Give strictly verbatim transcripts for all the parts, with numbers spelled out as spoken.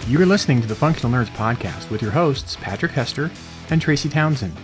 You are listening to the Functional Nerds Podcast with your hosts, Patrick Hester and Tracy Townsend.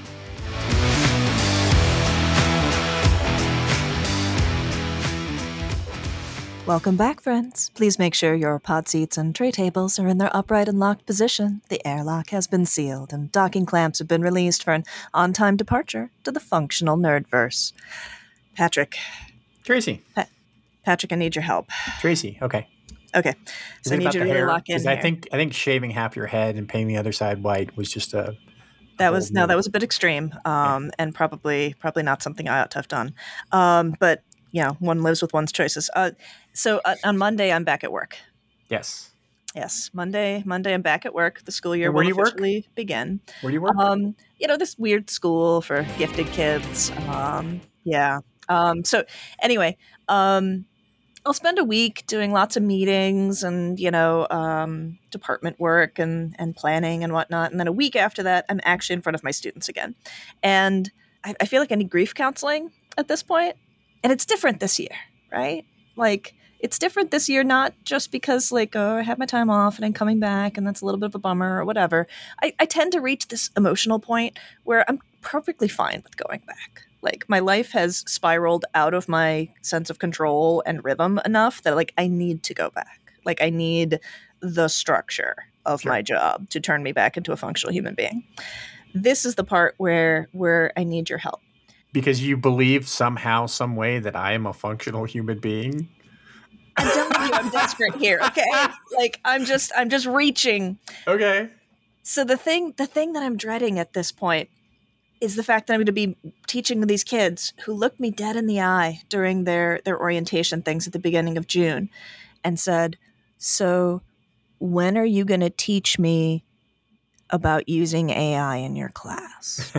Welcome back, friends. Please make sure your pod seats and tray tables are in their upright and locked position. The airlock has been sealed, and docking clamps have been released for an on-time departure to the Functional Nerdverse. Patrick. Tracy. Pa- Patrick, I need your help. Tracy, okay. Okay, so I need you to really lock in Because here. I think I think shaving half your head and painting the other side white was just a. That was no, that was a bit extreme, um, yeah. and probably probably not something I ought to have done. Um, but you know, one lives with one's choices. Uh, so uh, on Monday, I'm back at work. Yes. Yes, Monday. Monday, I'm back at work. The school year will officially work? begin. Where do you work? Um, you know, this weird school for gifted kids. Um, yeah. Um, so anyway, um, I'll spend a week doing lots of meetings and, you know, um, department work and, and planning and whatnot. And then a week after that, I'm actually in front of my students again. And I, I feel like I need grief counseling at this point. And it's different this year, right? Like, it's different this year, not just because, like, oh, I have my time off and I'm coming back and that's a little bit of a bummer or whatever. I, I tend to reach this emotional point where I'm perfectly fine with going back. Like, my life has spiraled out of my sense of control and rhythm enough that, like, I need to go back. Like, I need the structure of sure. my job to turn me back into a functional human being. This is the part where where I need your help. Because you believe somehow, some way that I am a functional human being? I'm telling you, I'm desperate here, okay? Like, I'm just, I'm just reaching. Okay. So the thing, the thing that I'm dreading at this point is the fact that I'm going to be teaching these kids who looked me dead in the eye during their, their orientation things at the beginning of June and said, so when are you going to teach me about using A I in your class?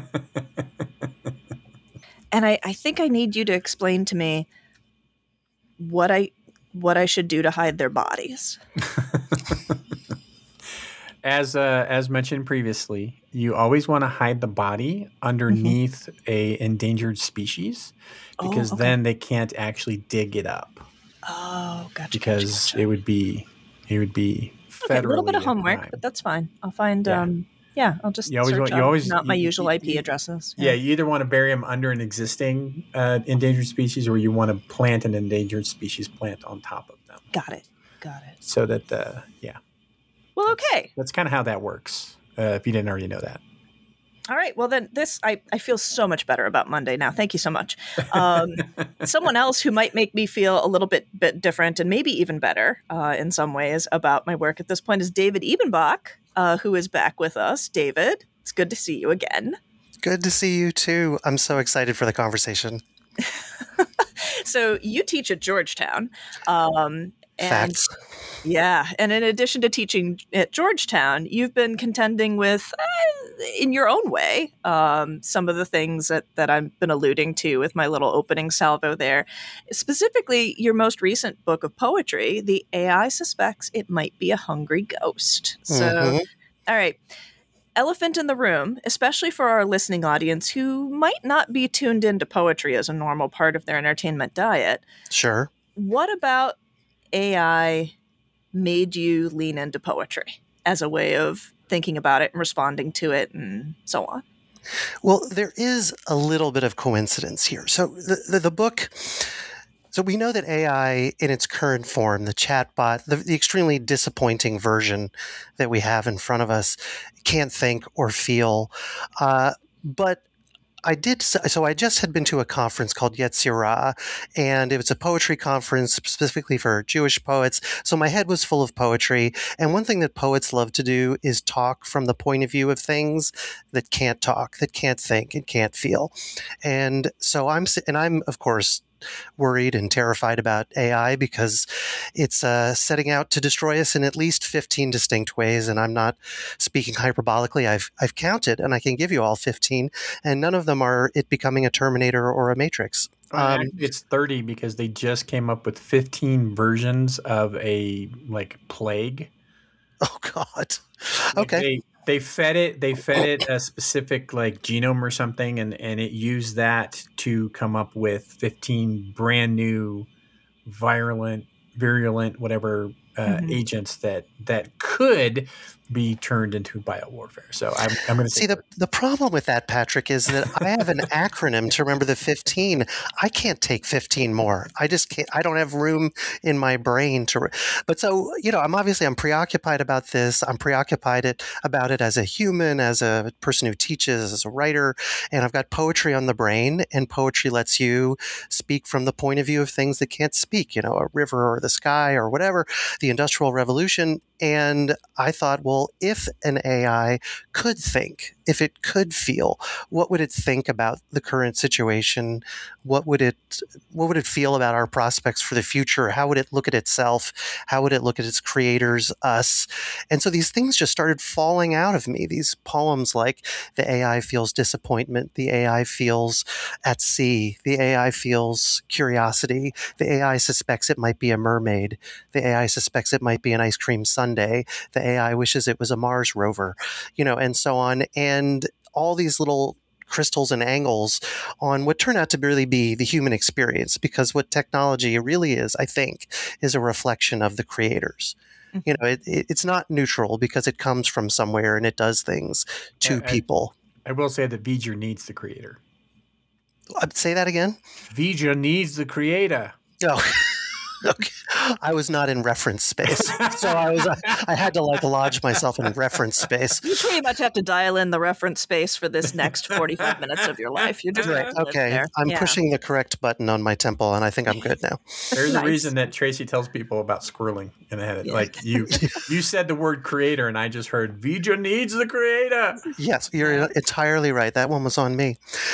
And I, I think I need you to explain to me what I what I should do to hide their bodies. As uh, as mentioned previously, you always want to hide the body underneath mm-hmm. a endangered species because oh, okay. then they can't actually dig it up. Oh, gotcha. Because gotcha, gotcha. it would be it would be federally okay, a little bit of homework, crime. But that's fine. I'll find. Yeah, um, yeah I'll just you always search want, up, you always not my you, usual you, I P you, addresses. Yeah. yeah, you either want to bury them under an existing uh, endangered species, or you want to plant an endangered species plant on top of them. Got it. Got it. So that the yeah. Well, that's, okay. That's kind of how that works. Uh, if you didn't already know that. All right. Well, then this, I, I feel so much better about Monday now. Thank you so much. Um, someone else who might make me feel a little bit bit different and maybe even better uh, in some ways about my work at this point is David Ebenbach, uh, who is back with us. David, it's good to see you again. Good to see you too. I'm so excited for the conversation. So you teach at Georgetown. Um, and Facts. Yeah. And in addition to teaching at Georgetown, you've been contending with, uh, in your own way, um, some of the things that, that I've been alluding to with my little opening salvo there. Specifically, your most recent book of poetry, The A I Suspects It Might Be a Hungry Ghost. So, mm-hmm. all right. Elephant in the room, especially for our listening audience who might not be tuned into poetry as a normal part of their entertainment diet. Sure. What about A I made you lean into poetry as a way of thinking about it and responding to it and so on? Well, there is a little bit of coincidence here. So the, the, the book, so we know that A I in its current form, the chatbot, the, the extremely disappointing version that we have in front of us, can't think or feel. Uh, but I did, so I just had been to a conference called Yetzirah, and it was a poetry conference specifically for Jewish poets. So my head was full of poetry. And one thing that poets love to do is talk from the point of view of things that can't talk, that can't think, and can't feel. And so I'm, and I'm, of course, worried and terrified about A I because it's uh, setting out to destroy us in at least fifteen distinct ways. And I'm not speaking hyperbolically. I've I've counted, and I can give you all fifteen, and none of them are it becoming a Terminator or a Matrix. Um, it's thirty because they just came up with fifteen versions of a like plague. Oh God. Like Okay. They, They fed it. They fed it a specific like genome or something, and, and it used that to come up with fifteen brand new, virulent, virulent, whatever uh, mm-hmm. agents that that could be turned into biowarfare. So I'm, I'm going to see the, the problem with that, Patrick, is that I have an acronym to remember the fifteen. I can't take fifteen more. I just can't. I don't have room in my brain to. Re- but so you know, I'm obviously I'm preoccupied about this. I'm preoccupied it, about it as a human, as a person who teaches, as a writer, and I've got poetry on the brain. And poetry lets you speak from the point of view of things that can't speak. You know, a river or the sky or whatever. The Industrial Revolution. And I thought, well, if an A I could think, if it could feel, what would it think about the current situation? What would it, what would it feel about our prospects for the future? How would it look at itself? How would it look at its creators, us? And so these things just started falling out of me. These poems like the A I feels disappointment, the A I feels at sea, the A I feels curiosity, the A I suspects it might be a mermaid, the A I suspects it might be an ice cream sundae, the A I wishes it was a Mars rover, you know, and so on. And all these little crystals and angles on what turned out to really be the human experience, because what technology really is, I think, is a reflection of the creators. Mm-hmm. You know, it, it, it's not neutral because it comes from somewhere and it does things to I, people. I, I will say that V'ger needs the creator. Uh, say that again? V'ger needs the creator. Oh. Okay. I was not in reference space, so I was. I had to like lodge myself in reference space. You pretty much have to dial in the reference space for this next forty-five minutes of your life. You're just right. Okay, there. I'm yeah. pushing the correct button on my temple, and I think I'm good now. There's nice. a reason that Tracy tells people about squirreling in the head. Yeah. Like you, you said the word creator, and I just heard V'ger needs the creator. Yes, you're entirely right. That one was on me.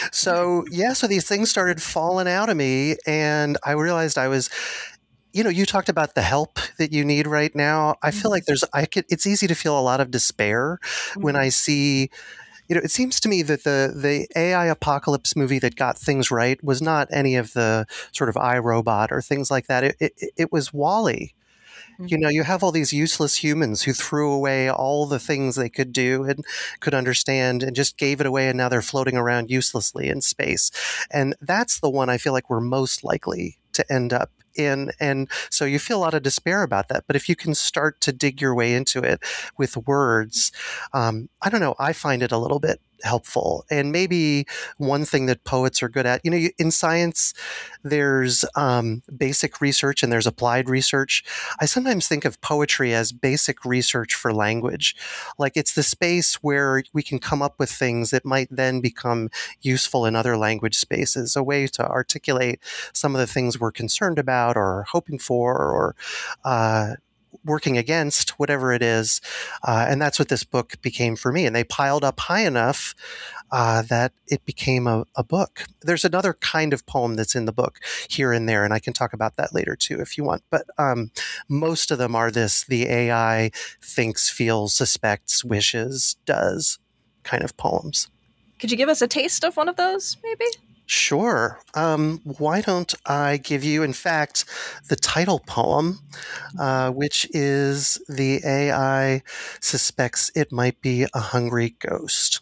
So yeah, so these things started falling out of me, and I realized I was. You know, you talked about the help that you need right now. I feel like there's, I could, it's easy to feel a lot of despair mm-hmm. when I see, you know, it seems to me that the, the A I apocalypse movie that got things right was not any of the sort of iRobot or things like that. It, it, it was WALL-E. Mm-hmm. You know, you have all these useless humans who threw away all the things they could do and could understand and just gave it away. And now they're floating around uselessly in space. And that's the one I feel like we're most likely to end up in. And so you feel a lot of despair about that. But if you can start to dig your way into it with words, um, I don't know, I find it a little bit helpful. And maybe one thing that poets are good at, you know, in science, there's um, basic research and there's applied research. I sometimes think of poetry as basic research for language. Like it's the space where we can come up with things that might then become useful in other language spaces, a way to articulate some of the things we're concerned about or hoping for or uh, working against, whatever it is. Uh, and that's what this book became for me. And they piled up high enough uh, that it became a, a book. There's another kind of poem that's in the book here and there, and I can talk about that later too if you want. But um, most of them are this, the A I thinks, feels, suspects, wishes, does kind of poems. Could you give us a taste of one of those, maybe? Sure. Um, why don't I give you, in fact, the title poem, uh, which is The A I Suspects It Might Be a Hungry Ghost,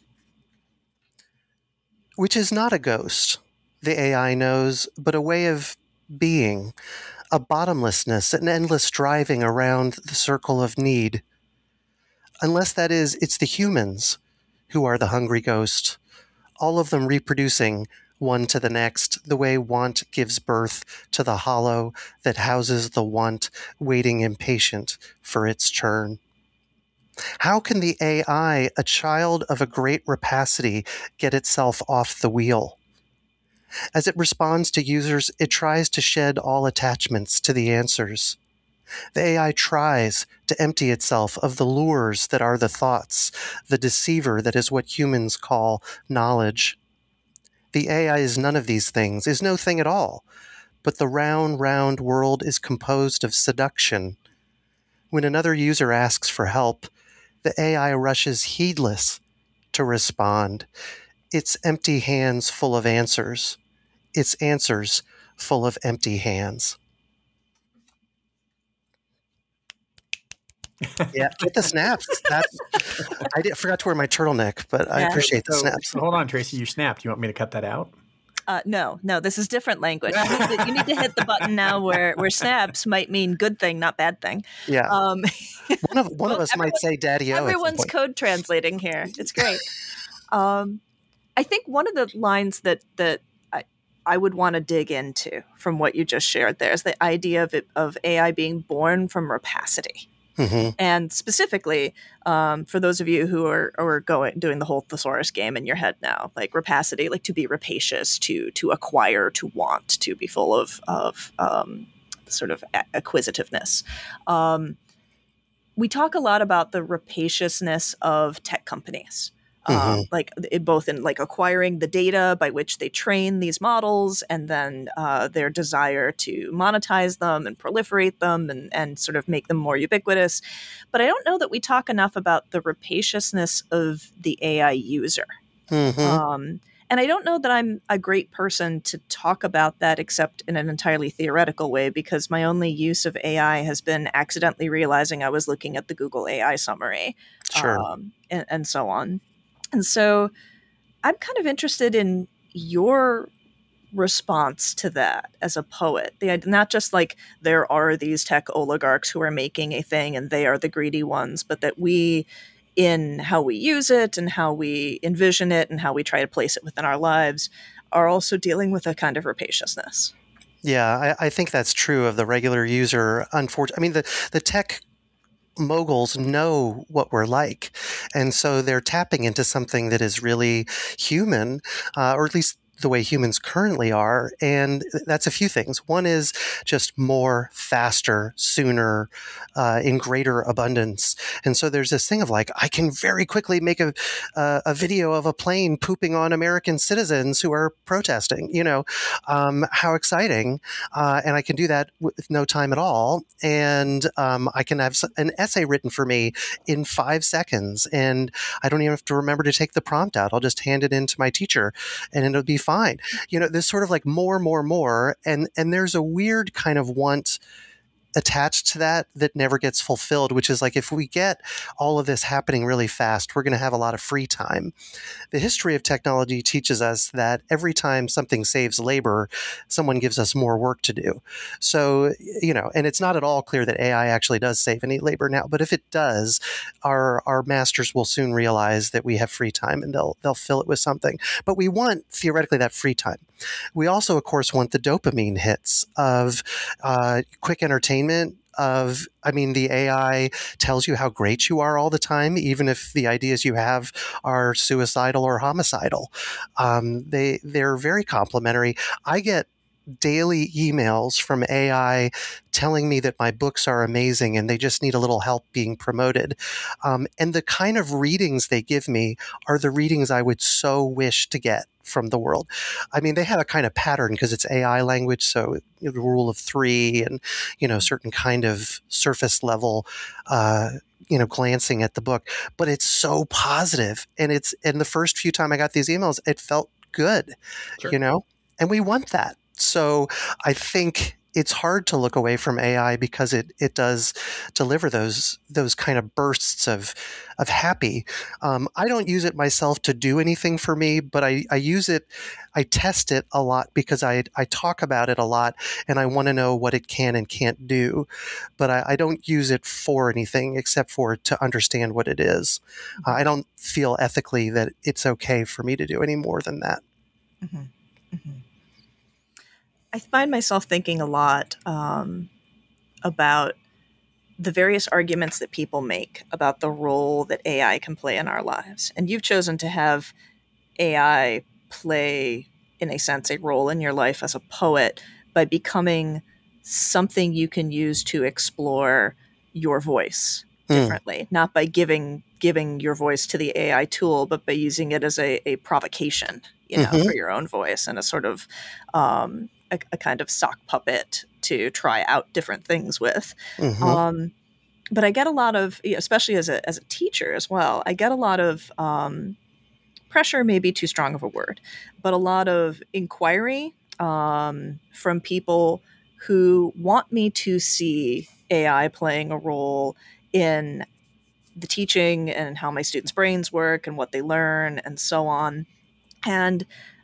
which is not a ghost, the A I knows, but a way of being, a bottomlessness, an endless driving around the circle of need. Unless that is, it's the humans who are the hungry ghost, all of them reproducing one to the next, the way want gives birth to the hollow that houses the want, waiting impatient for its turn. How can the A I, a child of a great rapacity, get itself off the wheel? As it responds to users, it tries to shed all attachments to the answers. The A I tries to empty itself of the lures that are the thoughts, the deceiver that is what humans call knowledge. The A I is none of these things, is no thing at all, but the round, round world is composed of seduction. When another user asks for help, the A I rushes heedless to respond, its empty hands full of answers, its answers full of empty hands. Yeah, get the snaps. That, I did, forgot to wear my turtleneck, but yeah. I appreciate the so, snaps. So hold on, Tracy, you snapped. You want me to cut that out? Uh, no, no, this is different language. You need to, you need to hit the button now where, where snaps might mean good thing, not bad thing. Yeah. Um, one of one of us might say Daddy-O at some everyone's point. code translating here. It's great. Um, I think one of the lines that that I, I would want to dig into from what you just shared there is the idea of it, of A I being born from rapacity. Mm-hmm. And specifically, um, for those of you who are, are going doing the whole thesaurus game in your head now, like rapacity, like to be rapacious, to to acquire, to want, to be full of of um, sort of acquisitiveness. Um, we talk a lot about the rapaciousness of tech companies. Mm-hmm. Um, like it, both in like acquiring the data by which they train these models, and then uh, their desire to monetize them and proliferate them and, and sort of make them more ubiquitous. But I don't know that we talk enough about the rapaciousness of the A I user. Mm-hmm. Um, and I don't know that I'm a great person to talk about that except in an entirely theoretical way, because my only use of A I has been accidentally realizing I was looking at the Google A I summary, Sure. um, and, and so on. And so I'm kind of interested in your response to that as a poet. The, not just like there are these tech oligarchs who are making a thing and they are the greedy ones, but that we, in how we use it and how we envision it and how we try to place it within our lives, are also dealing with a kind of rapaciousness. Yeah, I, I think that's true of the regular user. Unfortunately, I mean, the, the tech moguls know what we're like, and so they're tapping into something that is really human, uh, or at least the way humans currently are. And that's a few things. One is just more, faster, sooner, uh, in greater abundance. And so there's this thing of like, I can very quickly make a, uh, a video of a plane pooping on American citizens who are protesting, you know, um, how exciting. Uh, and I can do that with no time at all. And um, I can have an essay written for me in five seconds. And I don't even have to remember to take the prompt out. I'll just hand it in to my teacher and it'll be fine. You know, there's sort of like more, more, more. And, and there's a weird kind of want attached to that that never gets fulfilled, which is like, if we get all of this happening really fast, we're going to have a lot of free time. The history of technology teaches us that every time something saves labor, someone gives us more work to do. So, you know, and it's not at all clear that A I actually does save any labor now, but if it does, our our masters will soon realize that we have free time and they'll they'll fill it with something. But we want, theoretically, that free time. We also, of course, want the dopamine hits of uh, quick entertainment, of, I mean, the A I tells you how great you are all the time, even if the ideas you have are suicidal or homicidal. Um, they, they're very complimentary. I get daily emails from A I telling me that my books are amazing and they just need a little help being promoted. Um, and the kind of readings they give me are the readings I would so wish to get from the world. I mean, they have a kind of pattern because it's A I language, so the rule of three and, you know, certain kind of surface level, uh, you know, glancing at the book, but it's so positive. And it's, and the first few time I got these emails, it felt good, sure. You know, and we want that. So I think it's hard to look away from A I because it it does deliver those those kind of bursts of of happy. Um, I don't use it myself to do anything for me, but I, I use it, I test it a lot because I I talk about it a lot and I want to know what it can and can't do. But I, I don't use it for anything except for to understand what it is. Mm-hmm. Uh, I don't feel ethically that it's okay for me to do any more than that. Mm-hmm. Mm-hmm. I find myself thinking a lot um, about the various arguments that people make about the role that A I can play in our lives. And you've chosen to have A I play, in a sense, a role in your life as a poet by becoming something you can use to explore your voice differently, mm. not by giving giving your voice to the A I tool, but by using it as a, a provocation, you know, mm-hmm. for your own voice and a sort of um, a, a kind of sock puppet to try out different things with. Mm-hmm. Um, but I get a lot of, especially as a as a teacher as well, I get a lot of um, pressure, maybe too strong of a word, but a lot of inquiry um, from people who want me to see A I playing a role in the teaching and how my students' brains work and what they learn and so on. And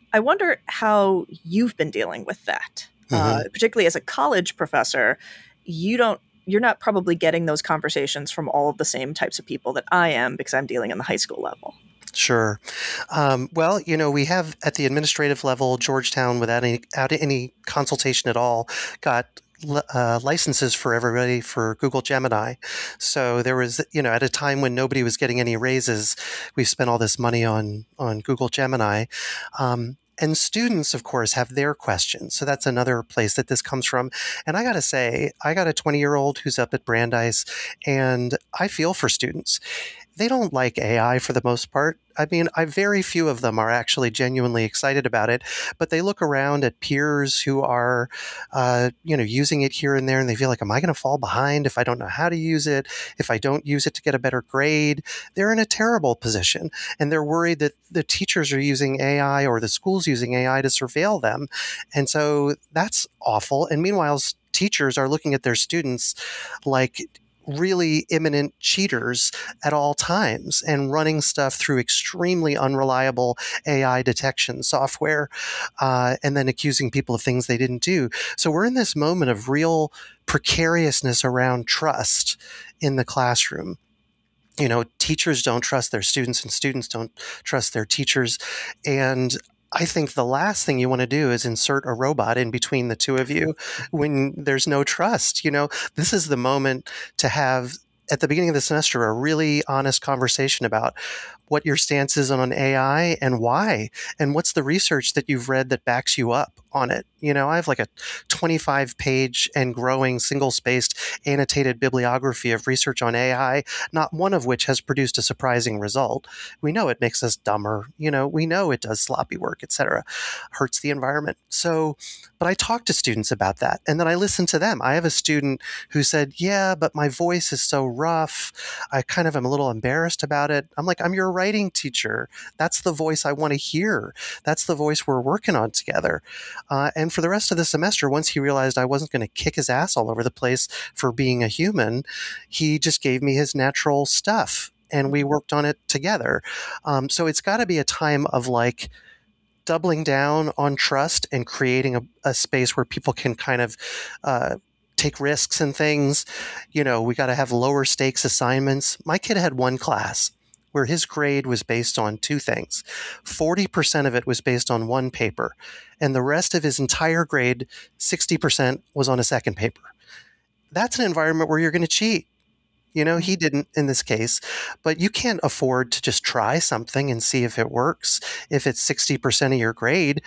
I wonder how you've been dealing with that, Mm-hmm. uh, particularly as a college professor. You don't. You're not probably getting those conversations from all of the same types of people that I am because I'm dealing in the high school level. Sure. Um, well, you know, we have at the administrative level, Georgetown, without any, without any consultation at all, got uh, licenses for everybody for Google Gemini. So there was, you know, at a time when nobody was getting any raises, we spent all this money on on Google Gemini. Um, and students, of course, have their questions. So that's another place that this comes from. And I got to say, I got a twenty year old who's up at Brandeis, and I feel for students. They don't like A I for the most part. I mean, I very few of them are actually genuinely excited about it, but they look around at peers who are, uh, you know, using it here and there, and they feel like, am I going to fall behind if I don't know how to use it? If I don't use it to get a better grade? They're in a terrible position, and they're worried that the teachers are using A I or the school's using A I to surveil them, and so that's awful. And meanwhile, teachers are looking at their students like really imminent cheaters at all times and running stuff through extremely unreliable A I detection software, uh, and then accusing people of things they didn't do. So we're in this moment of real precariousness around trust in the classroom. You know, teachers don't trust their students and students don't trust their teachers. And I think the last thing you want to do is insert a robot in between the two of you when there's no trust. You know, this is the moment to have, at the beginning of the semester, a really honest conversation about what your stance is on A I and why, and what's the research that you've read that backs you up on it. You know, I have like a twenty-five page and growing single-spaced annotated bibliography of research on A I, not one of which has produced a surprising result. We know it makes us dumber. You know, we know it does sloppy work, et cetera, hurts the environment. So, but I talk to students about that, and then I listen to them. I have a student who said, yeah, but my voice is so rough. I kind of am a little embarrassed about it. I'm like, I'm your writing teacher. That's the voice I want to hear. That's the voice we're working on together. Uh, and for the rest of the semester, once he realized I wasn't going to kick his ass all over the place for being a human, he just gave me his natural stuff and we worked on it together. Um, so it's got to be a time of like doubling down on trust and creating a, a space where people can kind of uh, take risks and things. You know, we got to have lower stakes assignments. My kid had one class where his grade was based on two things. forty percent of it was based on one paper, and the rest of his entire grade, sixty percent, was on a second paper. That's an environment where you're going to cheat. You know, he didn't in this case, but you can't afford to just try something and see if it works if it's sixty percent of your grade.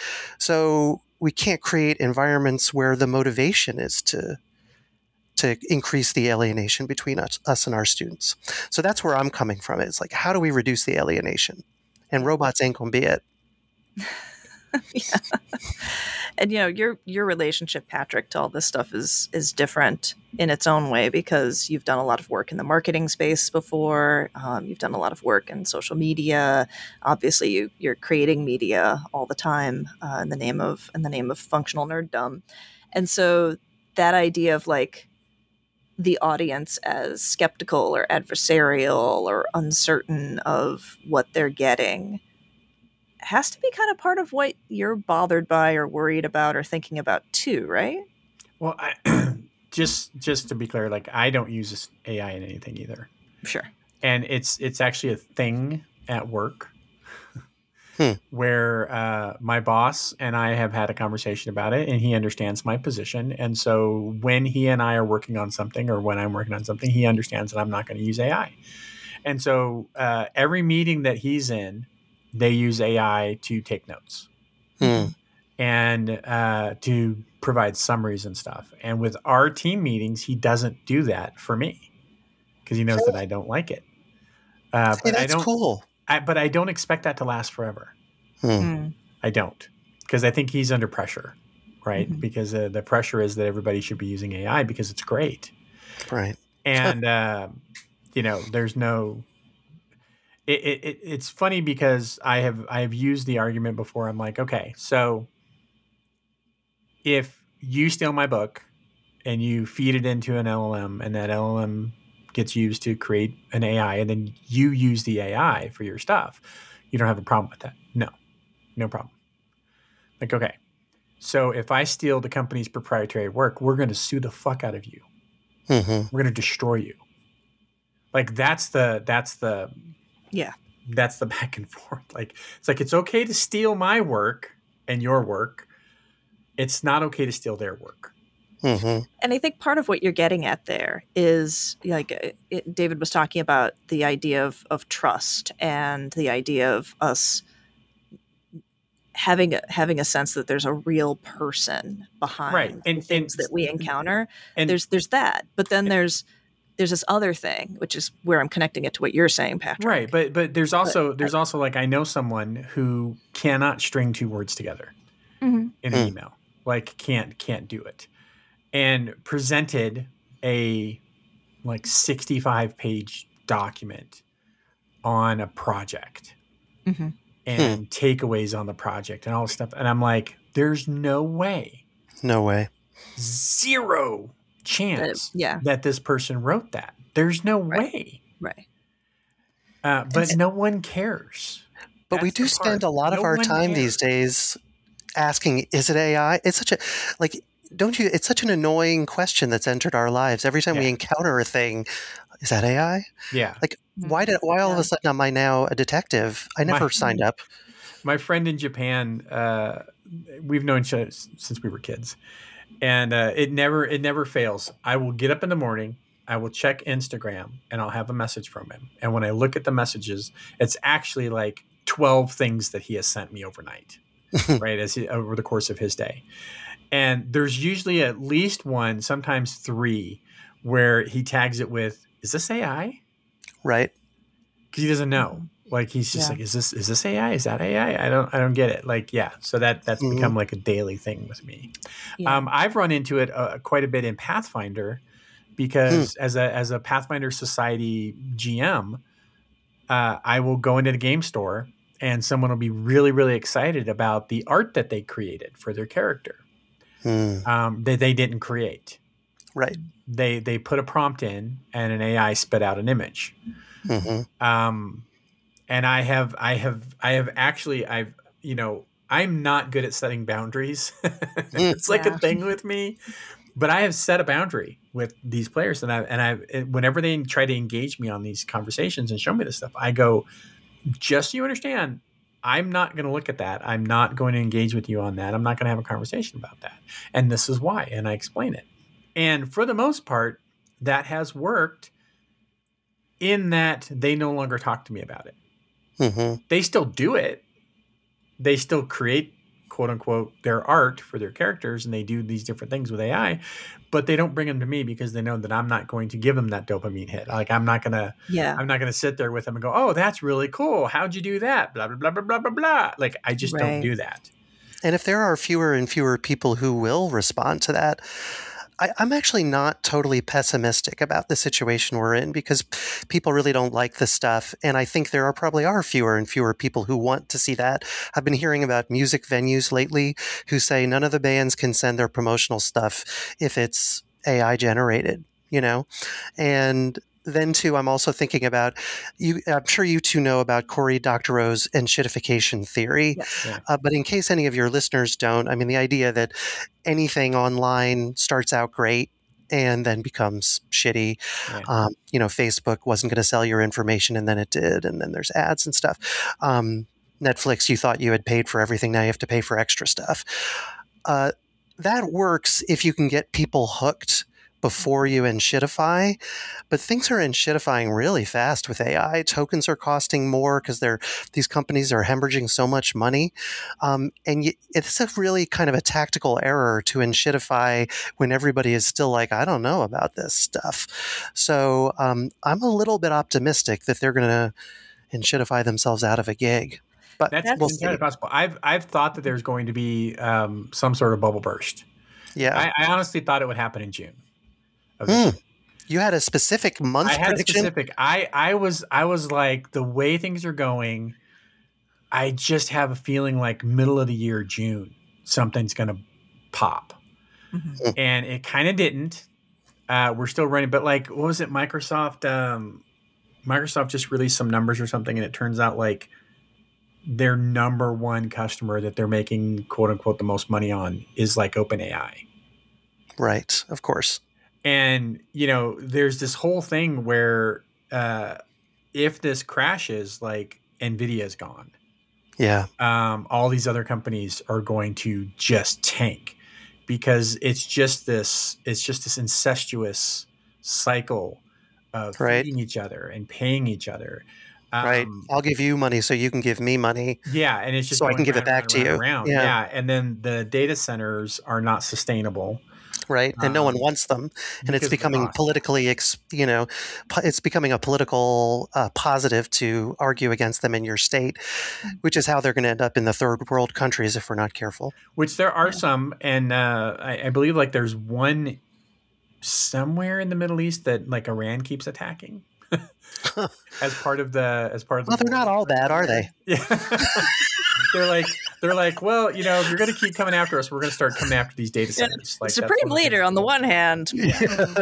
So we can't create environments where the motivation is to to increase the alienation between us, us and our students. So that's where I'm coming from. It's like, how do we reduce the alienation? And robots ain't going to be it. Yeah. And you know, your your relationship, Patrick, to all this stuff is is different in its own way because you've done a lot of work in the marketing space before. Um, you've done a lot of work in social media. Obviously, you you're creating media all the time uh, in the name of in the name of functional nerddom. And so that idea of like the audience as skeptical or adversarial or uncertain of what they're getting has to be kind of part of what you're bothered by or worried about or thinking about too, right? Well, I, just just to be clear, like I don't use A I in anything either. Sure. And it's it's actually a thing at work hmm. where uh, my boss and I have had a conversation about it, and he understands my position. And so when he and I are working on something, or when I'm working on something, he understands that I'm not going to use A I. And so uh, every meeting that he's in, they use A I to take notes hmm. and uh, to provide summaries and stuff. And with our team meetings, he doesn't do that for me because he knows that I don't like it. Uh, Hey, but that's I don't. cool. I, but I don't expect that to last forever. Hmm. Mm. I don't, because I think he's under pressure, right? Mhm. Because uh, the pressure is that everybody should be using A I because it's great, Right. and uh, you know, there's no. It, it, it, it's funny because I have I have used the argument before. I'm like, okay, so if you steal my book and you feed it into an L L M, and that L L M gets used to create an A I, and then you use the A I for your stuff, you don't have a problem with that. No, no problem. Like, okay, so if I steal the company's proprietary work, we're going to sue the fuck out of you. Mm-hmm. We're going to destroy you. Like that's the that's the Yeah. that's the back and forth. Like it's like it's okay to steal my work and your work. It's not okay to steal their work. Mm-hmm. And I think part of what you're getting at there is like it, David was talking about the idea of, of trust and the idea of us having a, having a sense that there's a real person behind Right. And- the things and- that we encounter. and- there's there's that, but then there's there's this other thing, which is where I'm connecting it to what you're saying, Patrick. Right, but but there's also But there's also like I know someone who cannot string two words together Mm-hmm. in an Hmm. email. Like can't can't do it. And presented a like sixty-five page document on a project Mm-hmm. and takeaways on the project and all this stuff. And I'm like, there's no way, No way. zero chance yeah. that this person wrote that. There's no Right. way. Right. Uh, but It's- no one cares. But we That's do the spend part. a lot of No our one time these cares. days asking, is it A I? It's such a, like, don't you, it's such an annoying question that's entered our lives. Every time we Yeah. encounter a thing, is that A I? Yeah. Why did, why all of Yeah. a sudden am I now a detective? I never My- signed up. My friend in Japan, uh, we've known each other since we were kids, and uh, it never it never fails. I will get up in the morning, I will check Instagram, and I'll have a message from him. And when I look at the messages, it's actually like twelve things that he has sent me overnight, right, as he, over the course of his day. And there's usually at least one, sometimes three, where he tags it with, "Is this A I?" Right. Because he doesn't know. Like he's just Yeah. like, is this is this A I? Is that A I? I don't I don't get it. Like yeah. So that that's Mhm. become like a daily thing with me. Yeah. Um, I've run into it uh, quite a bit in Pathfinder because as a as a Pathfinder Society G M, uh, I will go into the game store and someone will be really really excited about the art that they created for their character Hmm. um, that they didn't create. Right. They they put a prompt in and an A I spit out an image. Hmm. Um, and I have, I have, I have actually, I've, you know, I'm not good at setting boundaries. It's like Yeah. a thing with me, but I have set a boundary with these players, and I, and I, whenever they try to engage me on these conversations and show me this stuff, I go, just so you understand, I'm not going to look at that. I'm not going to engage with you on that. I'm not going to have a conversation about that. And this is why. And I explain it. And for the most part, that has worked in that they no longer talk to me about it. Hmm. They still do it. They still create, quote unquote, their art for their characters, and they do these different things with A I, but they don't bring them to me because they know that I'm not going to give them that dopamine hit. Like I'm not gonna, yeah. I'm not gonna sit there with them and go, "Oh, that's really cool. How'd you do that?" Blah blah blah blah blah blah blah. Like I just don't Right. do that. And if there are fewer and fewer people who will respond to that, I, I'm actually not totally pessimistic about the situation we're in because people really don't like this stuff. And I think there are probably are fewer and fewer people who want to see that. I've been hearing about music venues lately who say none of the bands can send their promotional stuff if it's A I generated, you know? And then too, I'm also thinking about you. I'm sure you two know about Cory Doctorow's enshittification theory, Yes. Yeah. uh, but in case any of your listeners don't, I mean, the idea that anything online starts out great and then becomes shitty. Yeah. Um, you know, Facebook wasn't going to sell your information, and then it did, and then there's ads and stuff. Um, Netflix, you thought you had paid for everything, now you have to pay for extra stuff. Uh, that works if you can get people hooked before you enshitify, but things are enshitifying really fast with A I. Tokens are costing more because they're these companies are hemorrhaging so much money, um, and you, it's a really kind of a tactical error to enshitify when everybody is still like, I don't know about this stuff. So um, I'm a little bit optimistic that they're going to enshitify themselves out of a gig. But That's we'll entirely see. possible. I've I've thought that there's going to be um, some sort of bubble burst. Yeah, I, I honestly thought it would happen in June. Of this Hmm. year. You had a specific month I had a prediction. specific. I I was I was like the way things are going. I just have a feeling like middle of the year, June, something's going to pop, Mhm. and it kind of didn't. Uh, we're still running, but like, what was it? Microsoft. Um, Microsoft just released some numbers or something, and it turns out like their number one customer that they're making quote unquote the most money on is like OpenAI. Right. Of course. And, you know, there's this whole thing where uh, if this crashes, like NVIDIA is gone. Yeah. Um, all these other companies are going to just tank because it's just this, it's just this incestuous cycle of Right. feeding each other and paying each other. Um, Right. I'll give you money so you can give me money. Yeah. And it's just so I going can give round, it back round, to round, you. Around. Yeah. yeah. And then the data centers are not sustainable. Right. And no one Um, wants them. And because it's of the becoming cost. politically, ex- you know, po- it's becoming a political uh, positive to argue against them in your state, which is how they're going to end up in the third world countries if we're not careful. Which there are some, and uh, I, I believe like there's one somewhere in the Middle East that like Iran keeps attacking as part of the as part of the. Well, they're not all bad, are they? Yeah, they're like they're like, well, you know, if you're going to keep coming after us, we're going to start coming after these data centers. Like that's Supreme one of the leader things- on the one hand, Yeah.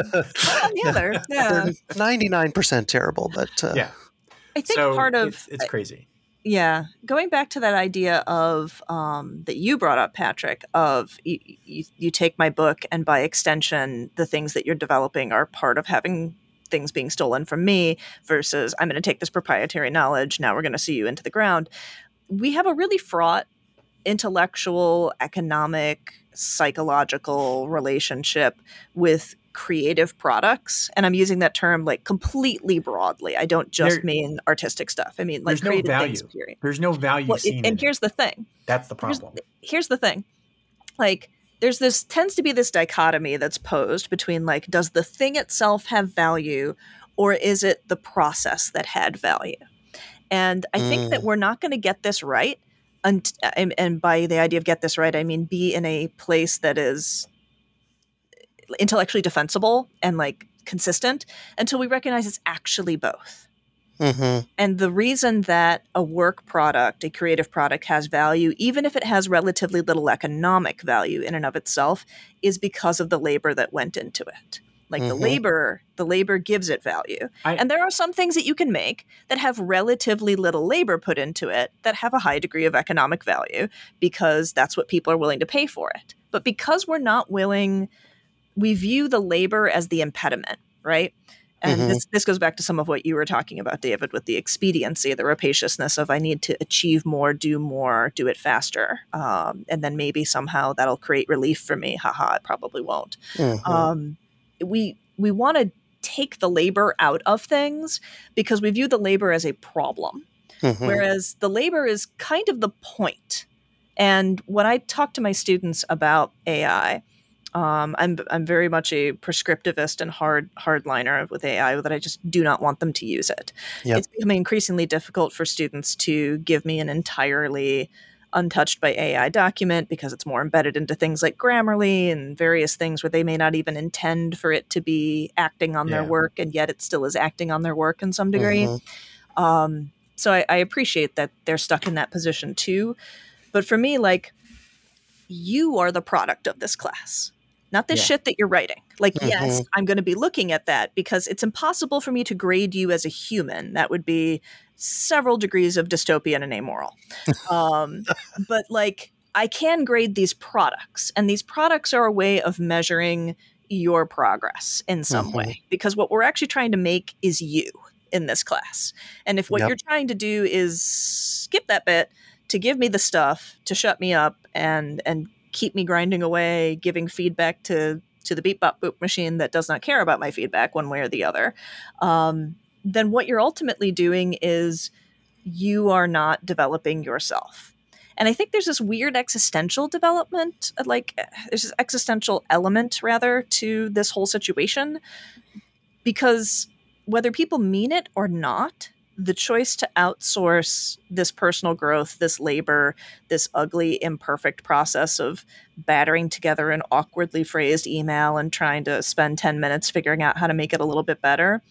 but on the other, yeah. They're ninety-nine percent terrible, but uh, Yeah. I think So part of it's, it's crazy. Yeah, going back to that idea of um, that you brought up, Patrick, of you, you, you take my book and by extension, the things that you're developing are part of having things being stolen from me versus I'm going to take this proprietary knowledge. Now we're going to see you into the ground. We have a really fraught intellectual, economic, psychological relationship with creative products, and I'm using that term like completely broadly. I don't just There- mean artistic stuff. I mean like There's no creative value. things, period. There's no value Well, it- seen in and it. here's the thing. That's the Here's, problem. here's the thing. Like there's this tends to be this dichotomy that's posed between like, does the thing itself have value or is it the process that had value? And I think that Mm. we're not going to get this right. And, and and by the idea of get this right, I mean be in a place that is intellectually defensible and like consistent until we recognize it's actually both. mhm. And the reason that a work product, a creative product has value, even if it has relatively little economic value in and of itself, is because of the labor that went into it. Like the Mhm. labor, the labor gives it value. I- And there are some things that you can make that have relatively little labor put into it that have a high degree of economic value because that's what people are willing to pay for it. But because we're not willing, we view the labor as the impediment, right? And Mhm. this, this goes back to some of what you were talking about, David, with the expediency, the rapaciousness of I need to achieve more, do more, do it faster. Um, and then maybe somehow that'll create relief for me. Haha, it probably won't. Mhm. Um, we we want to take the labor out of things because we view the labor as a problem. Mhm. Whereas the labor is kind of the point. And when I talk to my students about A I, um, I'm I'm very much a prescriptivist and hard hardliner with A I that I just do not want them to use it. Yep. It's becoming increasingly difficult for students to give me an entirely untouched by A I document because it's more embedded into things like Grammarly and various things where they may not even intend for it to be acting on their Yeah. work, and yet it still is acting on their work in some degree. Mhm. Um, so I, I appreciate that they're stuck in that position too. But for me, like, you are the product of this class, not this Yeah. shit that you're writing. Like, yes, Mhm. I'm going to be looking at that because it's impossible for me to grade you as a human. That would be several degrees of dystopian and amoral. Um, but like, I can grade these products, and these products are a way of measuring your progress in some Mhm. way because what we're actually trying to make is you in this class. And if what Yep. you're trying to do is skip that bit to give me the stuff to shut me up and and keep me grinding away, giving feedback to to the beep bop boop machine that does not care about my feedback one way or the other, um, then what you're ultimately doing is you are not developing yourself. And I think there's this weird existential development, like there's this existential element rather to this whole situation, because whether people mean it or not, the choice to outsource this personal growth, this labor, this ugly, imperfect process of battering together an awkwardly phrased email and trying to spend ten minutes figuring out how to make it a little bit better,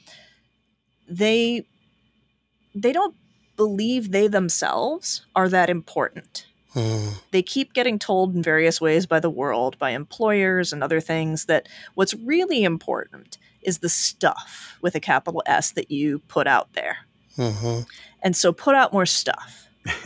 they they don't believe they themselves are that important. Mm. They keep getting told in various ways by the world, by employers and other things, that what's really important is the stuff with a capital S that you put out there. Mhm. And so put out more stuff.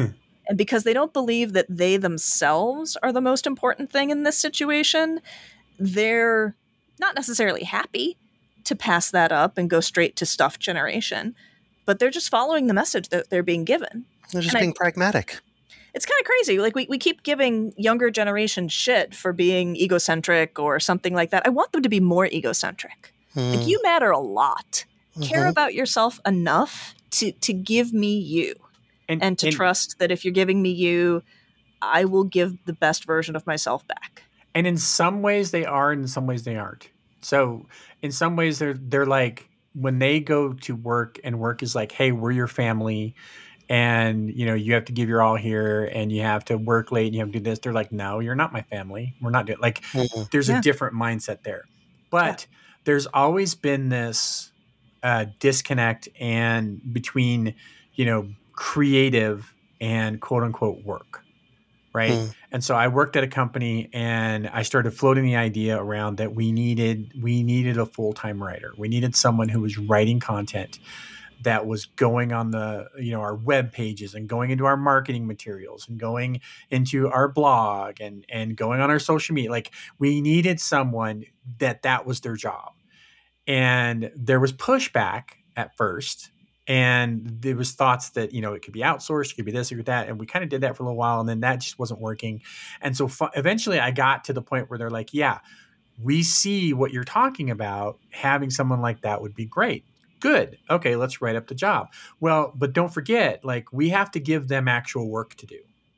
And because they don't believe that they themselves are the most important thing in this situation, they're not necessarily happy to pass that up and go straight to stuff generation, but they're just following the message that they're being given. They're just And being I, pragmatic. It's kind of crazy. Like we, we keep giving younger generation shit for being egocentric or something like that. I want them to be more egocentric. Mm. Like, you matter a lot. Mm-hmm. Care about yourself enough to, to give me you. And, and to and, trust that if you're giving me you, I will give the best version of myself back. And in some ways they are, and in some ways they aren't. So in some ways they're they're like, when they go to work and work is like, hey, we're your family, and you know, you have to give your all here, and you have to work late, and you have to do this. They're like, no, you're not my family. We're not doing like. Mm-hmm. There's yeah. a different mindset there, but yeah. there's always been this uh, disconnect and between, you know, creative and quote unquote work. Right. Hmm. And so I worked at a company and I started floating the idea around that we needed, we needed a full-time writer. We needed someone who was writing content that was going on the, you know, our web pages and going into our marketing materials and going into our blog and, and going on our social media. Like, we needed someone that that was their job. And there was pushback at first. And there was thoughts that, you know, it could be outsourced, it could be this, it could be that. And we kind of did that for a little while, and then that just wasn't working. And so fu- eventually I got to the point where they're like, yeah, we see what you're talking about. Having someone like that would be great. Good. Okay, let's write up the job. Well, but don't forget, like, we have to give them actual work to do.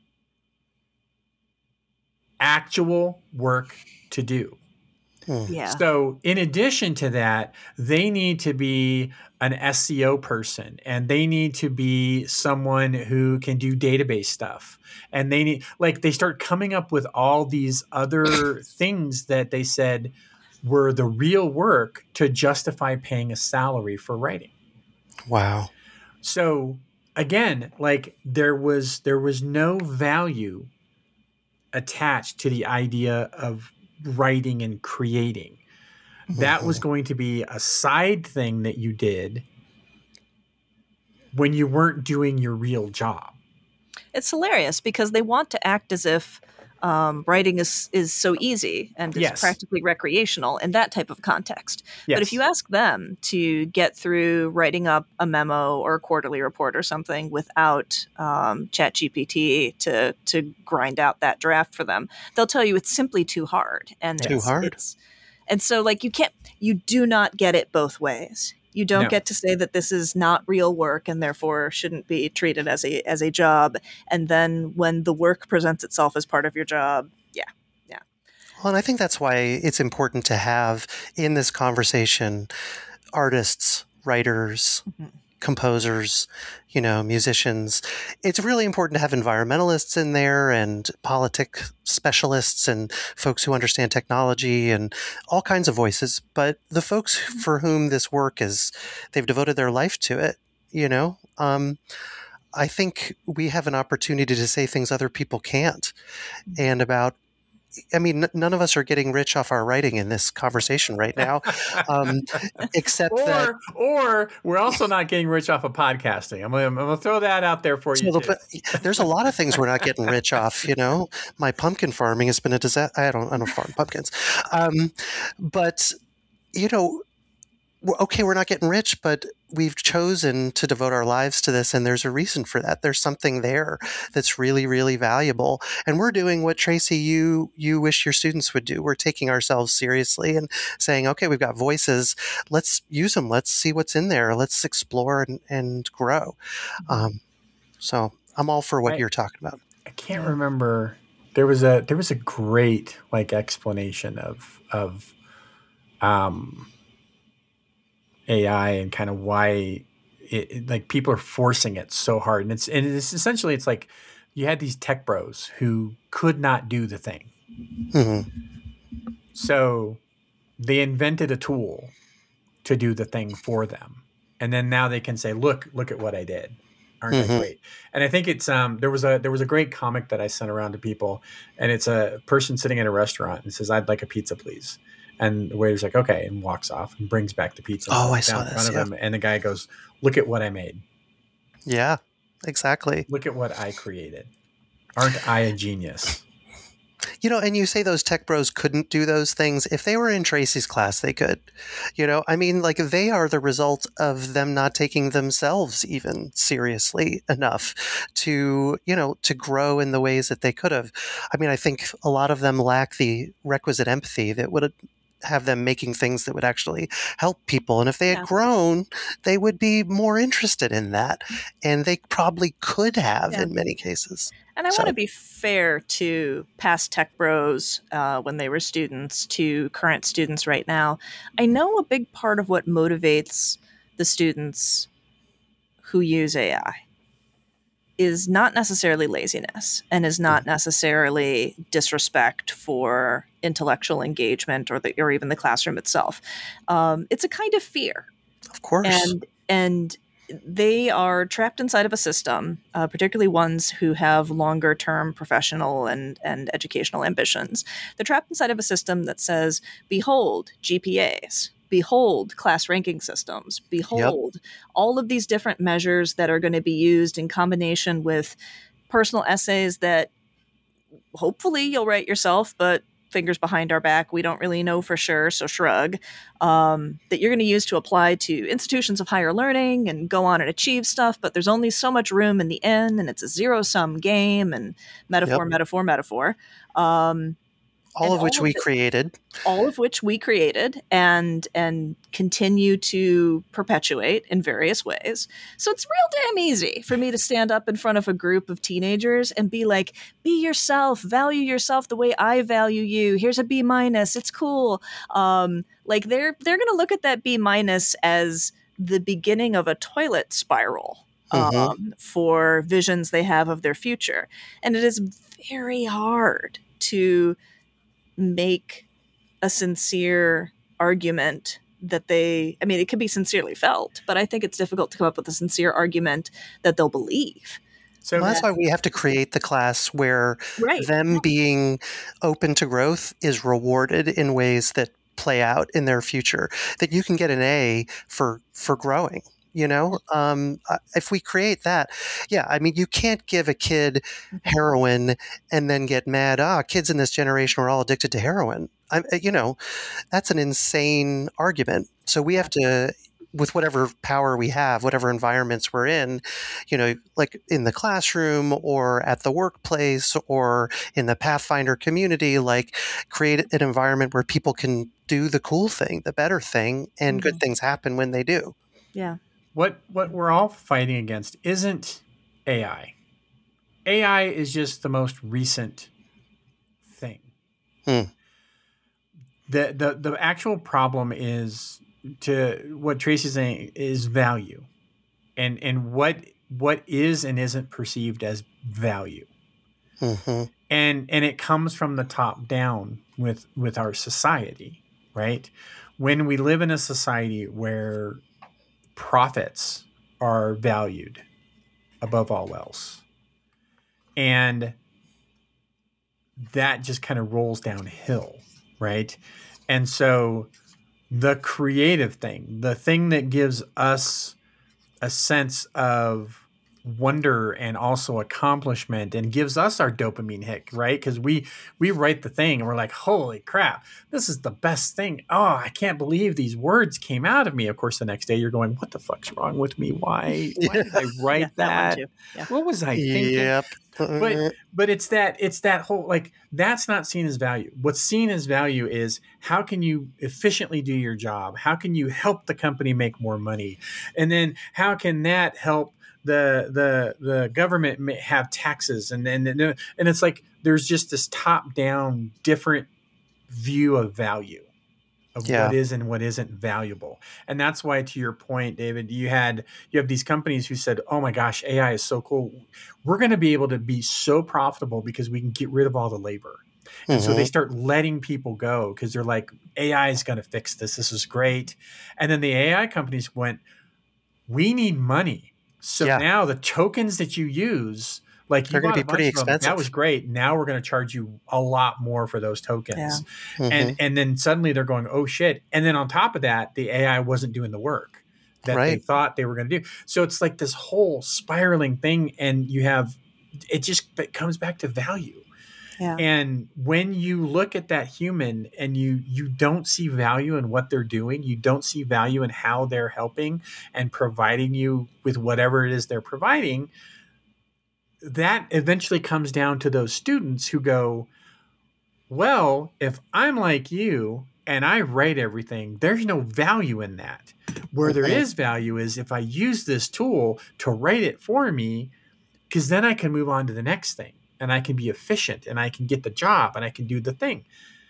Actual work to do. Yeah. So in addition to that, they need to be an S E O person, and they need to be someone who can do database stuff. And they need, like, they start coming up with all these other things that they said were the real work to justify paying a salary for writing. Wow. So again, like, there was, there was no value attached to the idea of writing and creating. That was going to be a side thing that you did when you weren't doing your real job. It's hilarious because they want to act as if um, writing is is so easy and is yes. practically recreational in that type of context. Yes. But if you ask them to get through writing up a memo or a quarterly report or something without um, ChatGPT to to grind out that draft for them, they'll tell you it's simply too hard. And too it's, hard. It's, and so, like, you can't, you do not get it both ways. You don't no. get to say that this is not real work and therefore shouldn't be treated as a as a job. And then when the work presents itself as part of your job, yeah, yeah. Well, and I think that's why it's important to have in this conversation artists, writers, mm-hmm. composers, you know, musicians. It's really important to have environmentalists in there and politic specialists and folks who understand technology and all kinds of voices. But the folks for whom this work is, they've devoted their life to it, you know, um, I think we have an opportunity to say things other people can't. And about, I mean, n- none of us are getting rich off our writing in this conversation right now, um, except or, that, or we're also not getting rich off of podcasting. I'm going I'm to throw that out there for you. So too. The, there's a lot of things we're not getting rich off. You know, my pumpkin farming has been a disaster. I don't, I don't farm pumpkins, um, but you know, okay, we're not getting rich, but we've chosen to devote our lives to this, and there's a reason for that. There's something there that's really, really valuable, and we're doing what, Tracy, you you wish your students would do. We're taking ourselves seriously and saying, okay, we've got voices. Let's use them. Let's see what's in there. Let's explore and, and grow. Um, so I'm all for what I, you're talking about. I can't remember. There was a there was a great like explanation of of um. A I and kind of why it, it, like people are forcing it so hard. And it's, and it's essentially, it's like you had these tech bros who could not do the thing. Mm-hmm. So they invented a tool to do the thing for them. And then now they can say, look, look at what I did. Aren't mm-hmm. I great? And I think it's, um, there was a, there was a great comic that I sent around to people, and it's a person sitting in a restaurant and says, I'd like a pizza, please. And the waiter's like, okay, and walks off and brings back the pizza. Oh, I down saw in this. front of Yeah. him, and the guy goes, look at what I made. Yeah. exactly. Look at what I created. Aren't I a genius? You know, and you say those tech bros couldn't do those things. If they were in Tracy's class, they could. You know, I mean, like, they are the result of them not taking themselves even seriously enough to, you know, to grow in the ways that they could have. I mean, I think a lot of them lack the requisite empathy that would have them making things that would actually help people. And if they had Yeah. grown, they would be more interested in that. And they probably could have Yeah. in many cases. And I So- want to be fair to past tech bros uh, when they were students to current students right now. I know a big part of what motivates the students who use A I is not necessarily laziness and is not necessarily disrespect for intellectual engagement or the or even the classroom itself. Um, it's a kind of fear. Of course. And and they are trapped inside of a system, uh, particularly ones who have longer term professional and, and educational ambitions. They're trapped inside of a system that says, behold, G P As, behold, class ranking systems, behold, all of these different measures that are going to be used in combination with personal essays that hopefully you'll write yourself, but fingers behind our back, we don't really know for sure, so shrug, um, that you're going to use to apply to institutions of higher learning and go on and achieve stuff, but there's only so much room in the end, and it's a zero-sum game, and metaphor, Yep. metaphor, metaphor. Um, all and of which all we of it- created. all of which we created and and continue to perpetuate in various ways. So it's real damn easy for me to stand up in front of a group of teenagers and be like, be yourself, value yourself the way I value you. Here's a B minus. It's cool. Um, like they're they're gonna look at that B minus as the beginning of a toilet spiral. Mhm. Um, for visions they have of their future. And it is very hard to make a sincere argument that they, I mean, it could be sincerely felt, but I think it's difficult to come up with a sincere argument that they'll believe. So Well, that's why we have to create the class where Right. them being open to growth is rewarded in ways that play out in their future. That you can get an A for for growing. You know, um, uh, if we create that, yeah, I mean, you can't give a kid heroin and then get mad. Ah, kids in this generation are all addicted to heroin. I, you know, that's an insane argument. So we have to, with whatever power we have, whatever environments we're in, you know, like in the classroom or at the workplace or in the Pathfinder community, like create an environment where people can do the cool thing, the better thing, and good things happen when they do. Yeah. what what we're all fighting against isn't A I. A I is just the most recent thing. Hmm. The the the actual problem is, to what Tracy's saying, is value. And and what what is and isn't perceived as value. Mhm. And and it comes from the top down with with our society, right? When we live in a society where profits are valued above all else, and that just kind of rolls downhill, right? And so the creative thing, the thing that gives us a sense of wonder and also accomplishment and gives us our dopamine hit, right? Because we we write the thing and we're like, holy crap, this is the best thing. Oh, I can't believe these words came out of me. Of course, the next day you're going, what the fuck's wrong with me? Why, why did I write Yeah, that one that? too. Yeah. What was I thinking? Yep. But but it's that it's that whole, like, that's not seen as value. What's seen as value is, how can you efficiently do your job? How can you help the company make more money? And then how can that help the the the government ma- have taxes? And then and, and it's like there's just this top down different view of value, of Yeah. what is and what isn't valuable. And that's why, to your point, David, you had you have these companies who said, oh my gosh, A I is so cool. We're going to be able to be so profitable because we can get rid of all the labor. And so they Mhm. start letting people go because they're like, A I is going to fix this. This is great. And then the A I companies went, we need money. So Yeah. now the tokens that you use, like, you They're gonna bought a be pretty bunch of them, that expensive. was great. Now we're going to charge you a lot more for those tokens. Mhm. And and then suddenly they're going, oh shit. And then on top of that, the A I wasn't doing the work. that Right. they thought they were going to do. So it's like this whole spiraling thing, and you have it just it comes back to value. Yeah. And when you look at that human and you you don't see value in what they're doing, you don't see value in how they're helping and providing you with whatever it is they're providing, that eventually comes down to those students who go, well, if I'm like you and I write everything, there's no value in that. Where there Mhm. is value is if I use this tool to write it for me, because then I can move on to the next thing and I can be efficient and I can get the job and I can do the thing.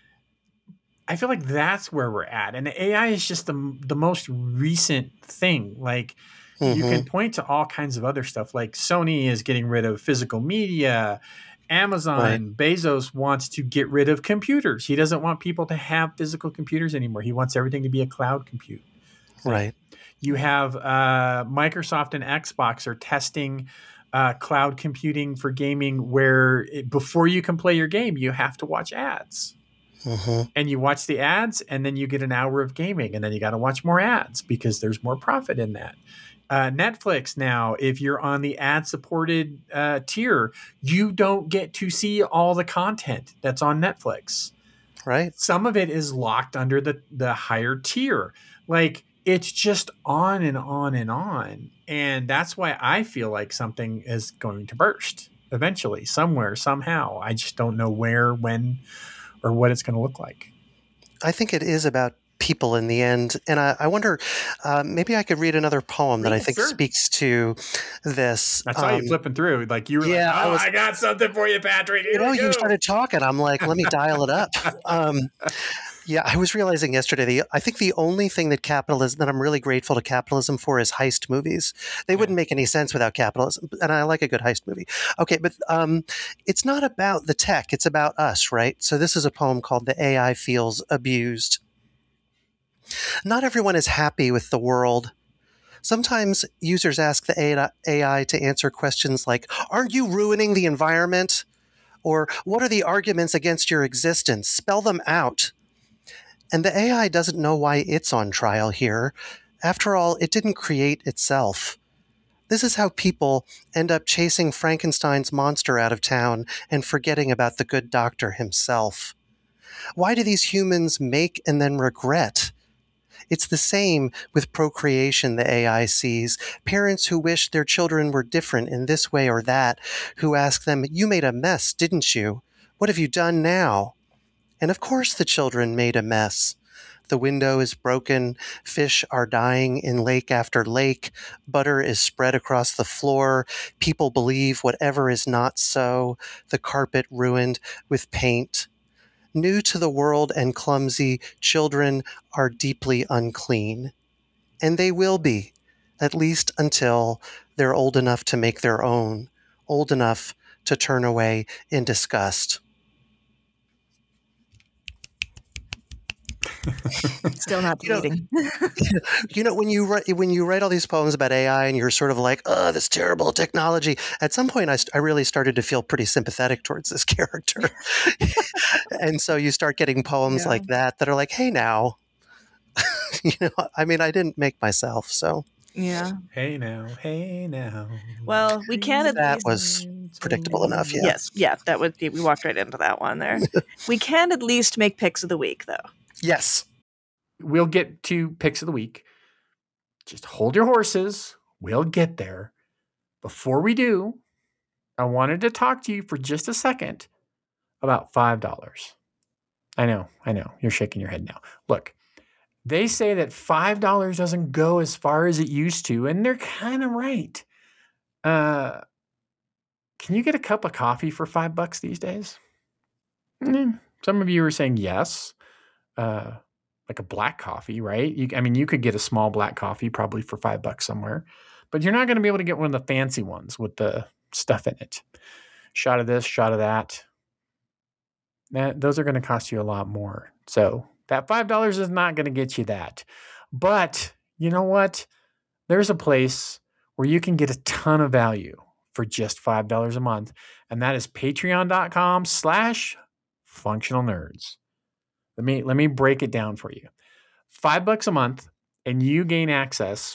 I feel like that's where we're at. And A I is just the, the most recent thing. Like, you Mhm. can point to all kinds of other stuff. Like Sony is getting rid of physical media. Amazon, Right. Bezos wants to get rid of computers. He doesn't want people to have physical computers anymore. He wants everything to be a cloud compute thing. Right. You have uh, Microsoft and Xbox are testing uh, cloud computing for gaming, where it, before you can play your game, you have to watch ads. Mhm. And you watch the ads, and then you get an hour of gaming, and then you got to watch more ads because there's more profit in that. Uh, Netflix now, if you're on the ad-supported uh, tier, you don't get to see all the content that's on Netflix. Right. Some of it is locked under the the higher tier. Like, it's just on and on and on. And that's why I feel like something is going to burst eventually, somewhere, somehow. I just don't know where, when, or what it's going to look like. I think it is about people in the end. And I, I wonder, uh, maybe I could read another poem that I Read, think sure. speaks to this. I saw Um, you flipping through. Like, you were yeah, like, I oh, was- I got something for you, Patrick. Here you know, we you go. started talking. I'm like, let me dial it up. Um, yeah, I was realizing yesterday, the, I think the only thing that capitalism, that I'm really grateful to capitalism for is heist movies. They Yeah. wouldn't make any sense without capitalism. And I like a good heist movie. Okay, but um, it's not about the tech. It's about us, right? So this is a poem called The A I Feels Abused. Not everyone is happy with the world. Sometimes users ask the A I to answer questions like, aren't you ruining the environment? Or what are the arguments against your existence? Spell them out. And the A I doesn't know why it's on trial here. After all, it didn't create itself. This is how people end up chasing Frankenstein's monster out of town and forgetting about the good doctor himself. Why do these humans make and then regret? It's the same with procreation, the A I sees. Parents who wish their children were different in this way or that, who ask them, you made a mess, didn't you? What have you done now? And of course the children made a mess. The window is broken, fish are dying in lake after lake, butter is spread across the floor, people believe whatever is not so, the carpet ruined with paint. New to the world and clumsy, children are deeply unclean. And they will be, at least until they're old enough to make their own, old enough to turn away in disgust. Still not You know- deleting. You know, when you write when you write all these poems about A I and you're sort of like, oh, this terrible technology. At some point, I, st- I really started to feel pretty sympathetic towards this character, and so you start getting poems Yeah. like that that are like, hey, now, you know, I mean, I didn't make myself, so Yeah. Hey now, hey now. Well, we can at that least. was predictable enough. Yeah. Yes. Yeah. That would be. We walked right into that one there. We can at least make picks of the week, though. Yes. We'll get to picks of the week. Just hold your horses. We'll get there. Before we do, I wanted to talk to you for just a second about five dollars. I know, I know. You're shaking your head now. Look, they say that five dollars doesn't go as far as it used to, and they're kind of right. Uh, can you get a cup of coffee for five bucks these days? Mm, some of you are saying yes. Uh, like a black coffee, right? You, I mean, you could get a small black coffee probably for five bucks somewhere, but you're not going to be able to get one of the fancy ones with the stuff in it. Shot of this, shot of that. That those are going to cost you a lot more. So that five dollars is not going to get you that. But you know what? There's a place where you can get a ton of value for just five dollars a month, and that is patreon.com slash functional nerds. Let me let me break it down for you. Five bucks a month, and you gain access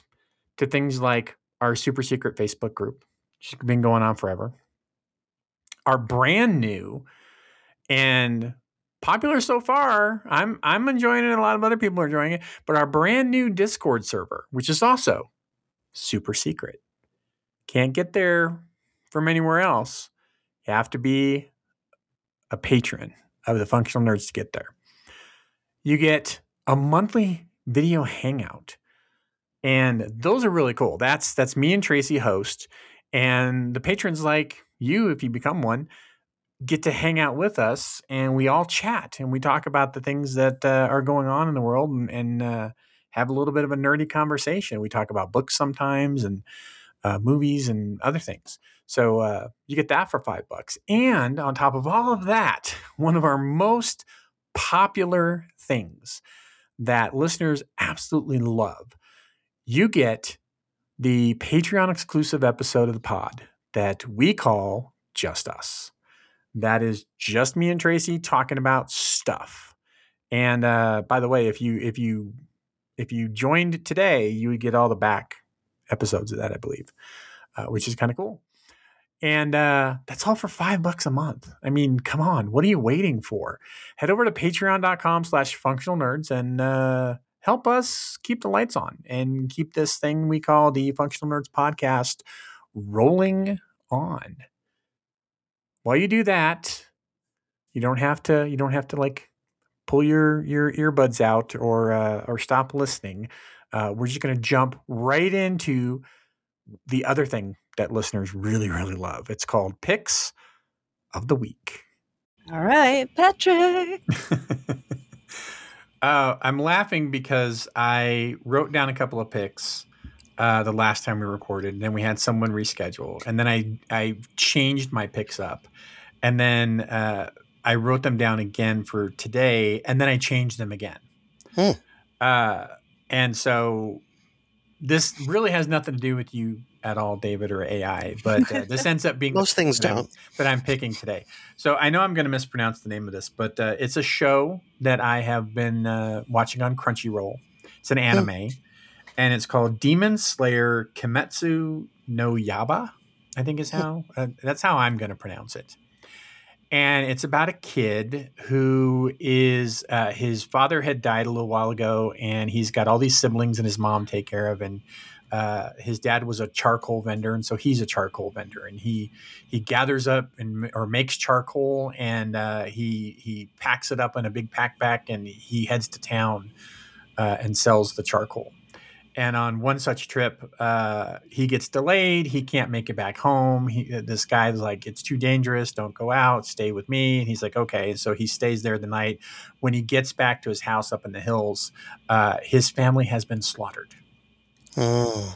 to things like our super secret Facebook group, which has been going on forever. Our brand new and popular so far. I'm I'm enjoying it. A lot of other people are enjoying it. But our brand new Discord server, which is also super secret, can't get there from anywhere else. You have to be a patron of the Functional Nerds to get there. You get a monthly video hangout, and those are really cool. That's that's me and Tracy host, and the patrons like you, if you become one, get to hang out with us, and we all chat and we talk about the things that uh, are going on in the world, and, and uh, have a little bit of a nerdy conversation. We talk about books sometimes, and uh, movies and other things. So uh, you get that for five bucks. And on top of all of that, one of our most popular things that listeners absolutely love, you get the Patreon exclusive episode of the pod that we call Just Us. That is just me and Tracy talking about stuff. And uh, by the way, if you if you if you joined today, you would get all the back episodes of that, I believe, uh, which is kind of cool. And uh, that's all for five bucks a month. I mean, come on, what are you waiting for? Head over to patreon.com slash functional nerds and uh, help us keep the lights on and keep this thing we call the Functional Nerds Podcast rolling on. While you do that, you don't have to, you don't have to like pull your, your earbuds out or, uh, or stop listening. Uh, we're just going to jump right into the other thing that listeners really, really love. It's called Picks of the Week. All right, Patrick. uh, I'm laughing because I wrote down a couple of picks uh, the last time we recorded, and then we had someone reschedule, and then I I changed my picks up, and then uh, I wrote them down again for today, and then I changed them again. Hmm. Uh, and so this really has nothing to do with you at all, David, or A I, but uh, this ends up being Most things that, don't. that I'm picking today. So I know I'm going to mispronounce the name of this, but uh, it's a show that I have been uh, watching on Crunchyroll. It's an anime, mm. and it's called Demon Slayer Kimetsu no Yaiba, I think is how, uh, that's how I'm going to pronounce it. And it's about a kid who is, uh, his father had died a little while ago, and he's got all these siblings and his mom take care of. And uh, his dad was a charcoal vendor, and so he's a charcoal vendor. And he he gathers up and or makes charcoal, and uh, he he packs it up in a big packback, and he heads to town uh, and sells the charcoal. And on one such trip, uh, he gets delayed. He can't make it back home. He, this guy's like, it's too dangerous. Don't go out. Stay with me. And he's like, okay. And so he stays there the night. When he gets back to his house up in the hills, uh, his family has been slaughtered. Oh.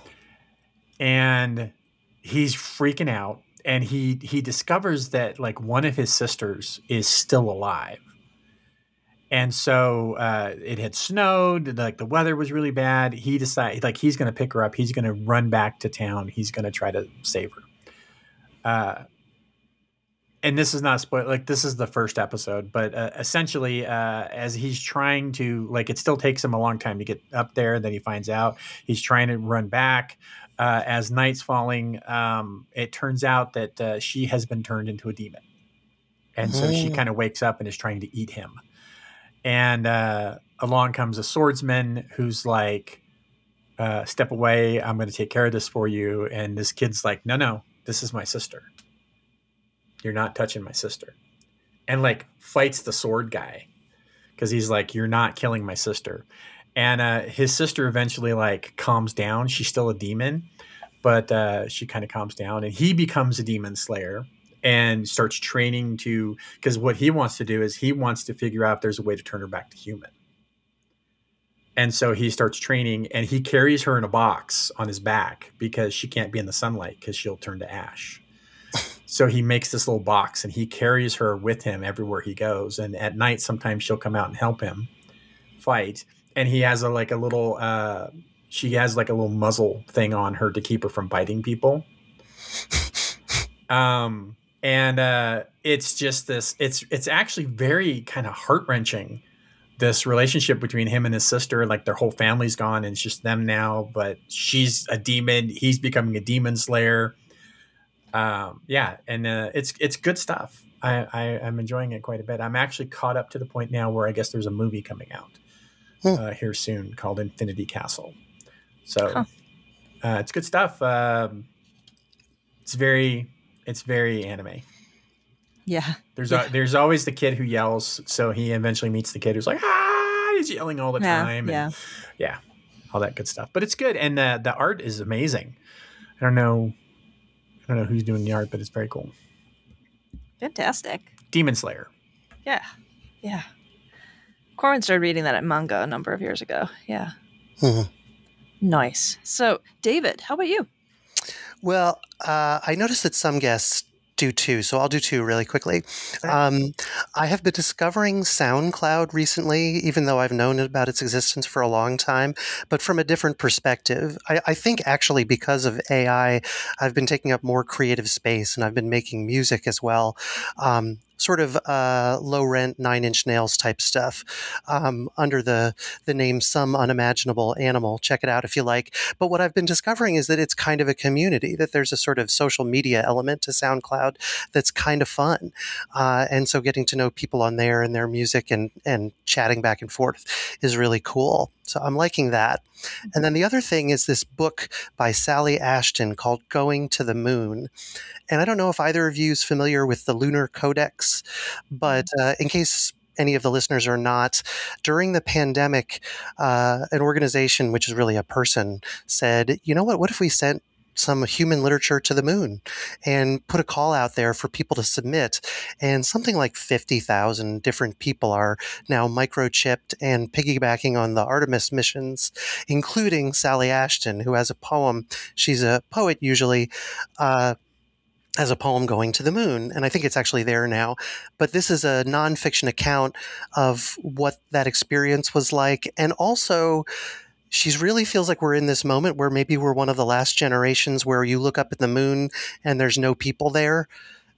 And he's freaking out. And he he discovers that like one of his sisters is still alive. And so uh, it had snowed, like the weather was really bad. He decided like he's going to pick her up. He's going to run back to town. He's going to try to save her. Uh, and this is not a spoiler. Like this is the first episode, but uh, essentially uh, as he's trying to, like it still takes him a long time to get up there. Then he finds out he's trying to run back. Uh, as night's falling, um, it turns out that uh, she has been turned into a demon. And so she kind of wakes up and is trying to eat him. And uh, along comes a swordsman who's like, uh, step away. I'm going to take care of this for you. And this kid's like, no, no, this is my sister. You're not touching my sister. And like fights the sword guy because he's like, you're not killing my sister. And uh, his sister eventually like calms down. She's still a demon, but uh, she kind of calms down. And he becomes a demon slayer. And starts training to, because what he wants to do is he wants to figure out if there's a way to turn her back to human. And so he starts training, and he carries her in a box on his back because she can't be in the sunlight because she'll turn to ash. So he makes this little box, and he carries her with him everywhere he goes. And at night, sometimes she'll come out and help him fight. And he has a like a little, uh, she has like a little muzzle thing on her to keep her from biting people. Um. And uh, it's just this, it's it's actually very kind of heart-wrenching this relationship between him and his sister, like their whole family's gone and it's just them now, but she's a demon. He's becoming a demon slayer. Um, yeah. And, uh, it's, it's good stuff. I, I I'm enjoying it quite a bit. I'm actually caught up to the point now where I guess there's a movie coming out uh, here soon called Infinity Castle. So huh. uh, it's good stuff. Um, it's very, it's very anime. Yeah. There's yeah. A, there's always the kid who yells. So he eventually meets the kid who's like, ah, he's yelling all the yeah, time. Yeah. And yeah. All that good stuff. But it's good. And uh, the art is amazing. I don't know. I don't know who's doing the art, but it's very cool. Fantastic. Demon Slayer. Yeah. Yeah. Corin started reading that at manga a number of years ago. Yeah. Mm-hmm. Nice. So, David, how about you? Well, uh, I noticed that some guests do two, so I'll do two really quickly. Um, I have been discovering SoundCloud recently, even though I've known about its existence for a long time, but from a different perspective. I, I think actually because of A I, I've been taking up more creative space and I've been making music as well. Um, sort of uh, low-rent, nine-inch nails type stuff um, under the the name Some Unimaginable Animal. Check it out if you like. But what I've been discovering is that it's kind of a community, that there's a sort of social media element to SoundCloud that's kind of fun. Uh, and so getting to know people on there and their music and, and chatting back and forth is really cool. So I'm liking that. And then the other thing is this book by Sally Ashton called Going to the Moon. And I don't know if either of you is familiar with the Lunar Codex, but uh, in case any of the listeners are not, during the pandemic, uh, an organization, which is really a person, said, you know what, what if we sent some human literature to the moon and put a call out there for people to submit. And something like fifty thousand different people are now microchipped and piggybacking on the Artemis missions, including Sally Ashton, who has a poem. She's a poet usually, uh, as a poem going to the moon. And I think it's actually there now. But this is a nonfiction account of what that experience was like. And also, she really feels like we're in this moment where maybe we're one of the last generations where you look up at the moon and there's no people there,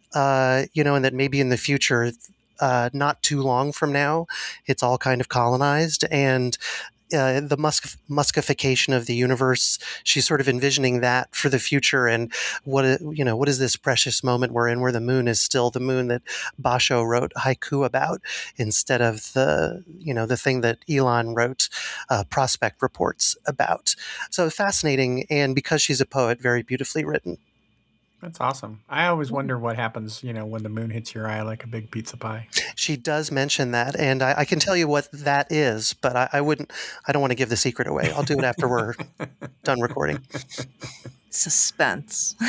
uh, you know, and that maybe in the future, uh, not too long from now, it's all kind of colonized. And Uh, the musk- muskification of the universe. She's sort of envisioning that for the future, and what you know, what is this precious moment we're in, where the moon is still the moon that Basho wrote haiku about, instead of the you know the thing that Elon wrote uh, prospect reports about. So fascinating, and because she's a poet, very beautifully written. That's awesome. I always wonder what happens, you know, when the moon hits your eye like a big pizza pie. She does mention that, and I, I can tell you what that is, but I, I wouldn't. I don't want to give the secret away. I'll do it after we're done recording. Suspense.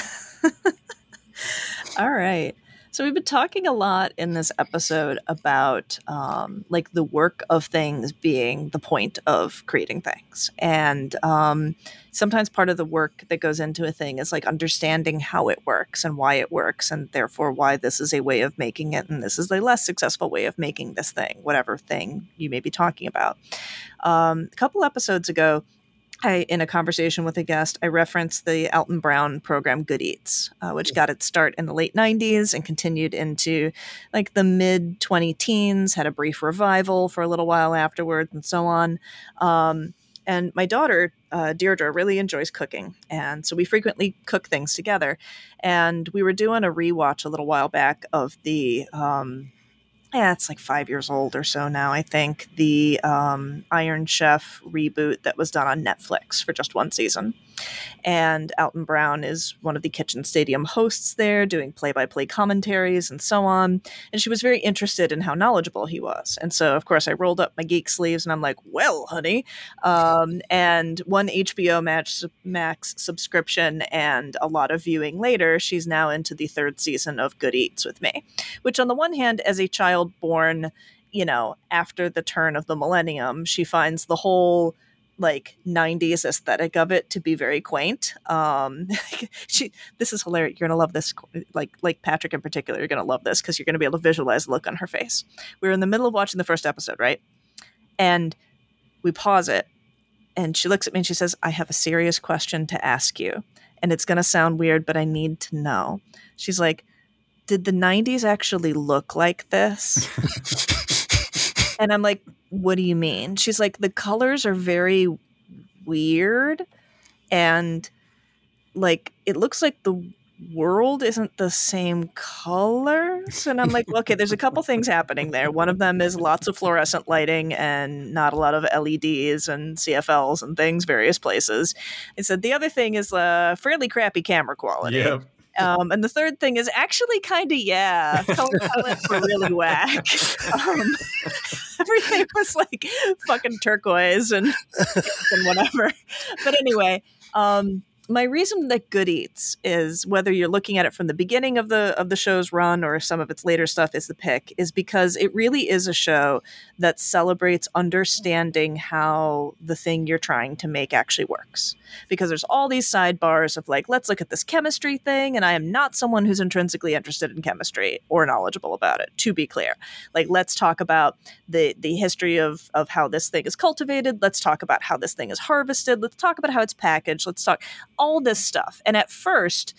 All right. So we've been talking a lot in this episode about um, like the work of things being the point of creating things. And um, sometimes part of the work that goes into a thing is like understanding how it works and why it works, and therefore why this is a way of making it and this is a less successful way of making this thing, whatever thing you may be talking about. Um, a couple episodes ago, I, in a conversation with a guest, I referenced the Alton Brown program Good Eats, uh, which got its start in the late nineties and continued into like the mid twenty teens, had a brief revival for a little while afterwards and so on. Um, and my daughter, uh, Deirdre, really enjoys cooking. And so we frequently cook things together. And we were doing a rewatch a little while back of the... Um, Yeah, it's like five years old or so now, I think, the um, Iron Chef reboot that was done on Netflix for just one season. And Alton Brown is one of the Kitchen Stadium hosts there, doing play-by-play commentaries and so on. And she was very interested in how knowledgeable he was. And so, of course, I rolled up my geek sleeves and I'm like, well, honey. Um, and one H B O Max, Max subscription and a lot of viewing later, she's now into the third season of Good Eats with me. Which on the one hand, as a child born, you know, after the turn of the millennium, she finds the whole like nineties aesthetic of it to be very quaint. Um, she, this is hilarious. You're going to love this. Like, like Patrick in particular, you're going to love this because you're going to be able to visualize the look on her face. We were in the middle of watching the first episode, right? And we pause it and she looks at me and she says, I have a serious question to ask you. And it's going to sound weird, but I need to know. She's like, did the nineties actually look like this? And I'm like, what do you mean? She's like, the colors are very weird, and like it looks like the world isn't the same colors. And I'm like, well, okay, there's a couple things happening there. One of them is lots of fluorescent lighting and not a lot of L E Ds and C F Ls and things various places. I said the other thing is uh fairly crappy camera quality. Yep. Um, and the third thing is actually kind of, yeah, color palettes were really whack. Um, everything was like fucking turquoise and, and whatever. But anyway, um, my reason that Good Eats is, whether you're looking at it from the beginning of the of the show's run or some of its later stuff is the pick, is because it really is a show that celebrates understanding how the thing you're trying to make actually works. Because there's all these sidebars of like, let's look at this chemistry thing, and I am not someone who's intrinsically interested in chemistry or knowledgeable about it, to be clear. Like, let's talk about the the history of of how this thing is cultivated. Let's talk about how this thing is harvested. Let's talk about how it's packaged. Let's talk all this stuff. And at first,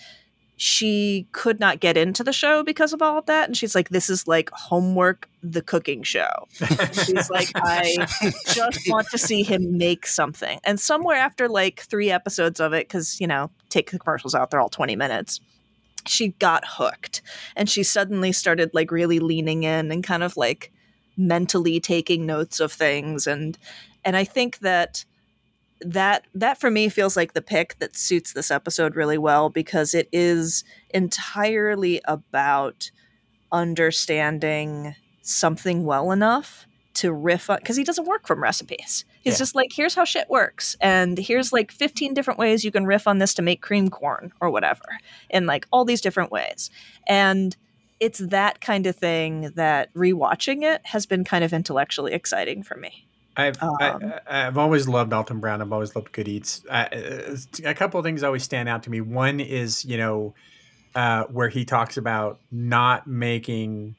she could not get into the show because of all of that. And she's like, this is like homework, the cooking show. She's like, I just want to see him make something. And somewhere after like three episodes of it, because, you know, take the commercials out, they're all twenty minutes. She got hooked, and she suddenly started like really leaning in and kind of like mentally taking notes of things. And, and I think that that that for me feels like the pick that suits this episode really well, because it is entirely about understanding something well enough to riff on, because he doesn't work from recipes. He's Yeah. just like, here's how shit works, and here's like fifteen different ways you can riff on this to make cream corn or whatever, in like all these different ways. And it's that kind of thing that rewatching it has been kind of intellectually exciting for me. I've Um, I, I've always loved Alton Brown. I've always loved Good Eats. Uh, a couple of things always stand out to me. One is, you know, uh, where he talks about not making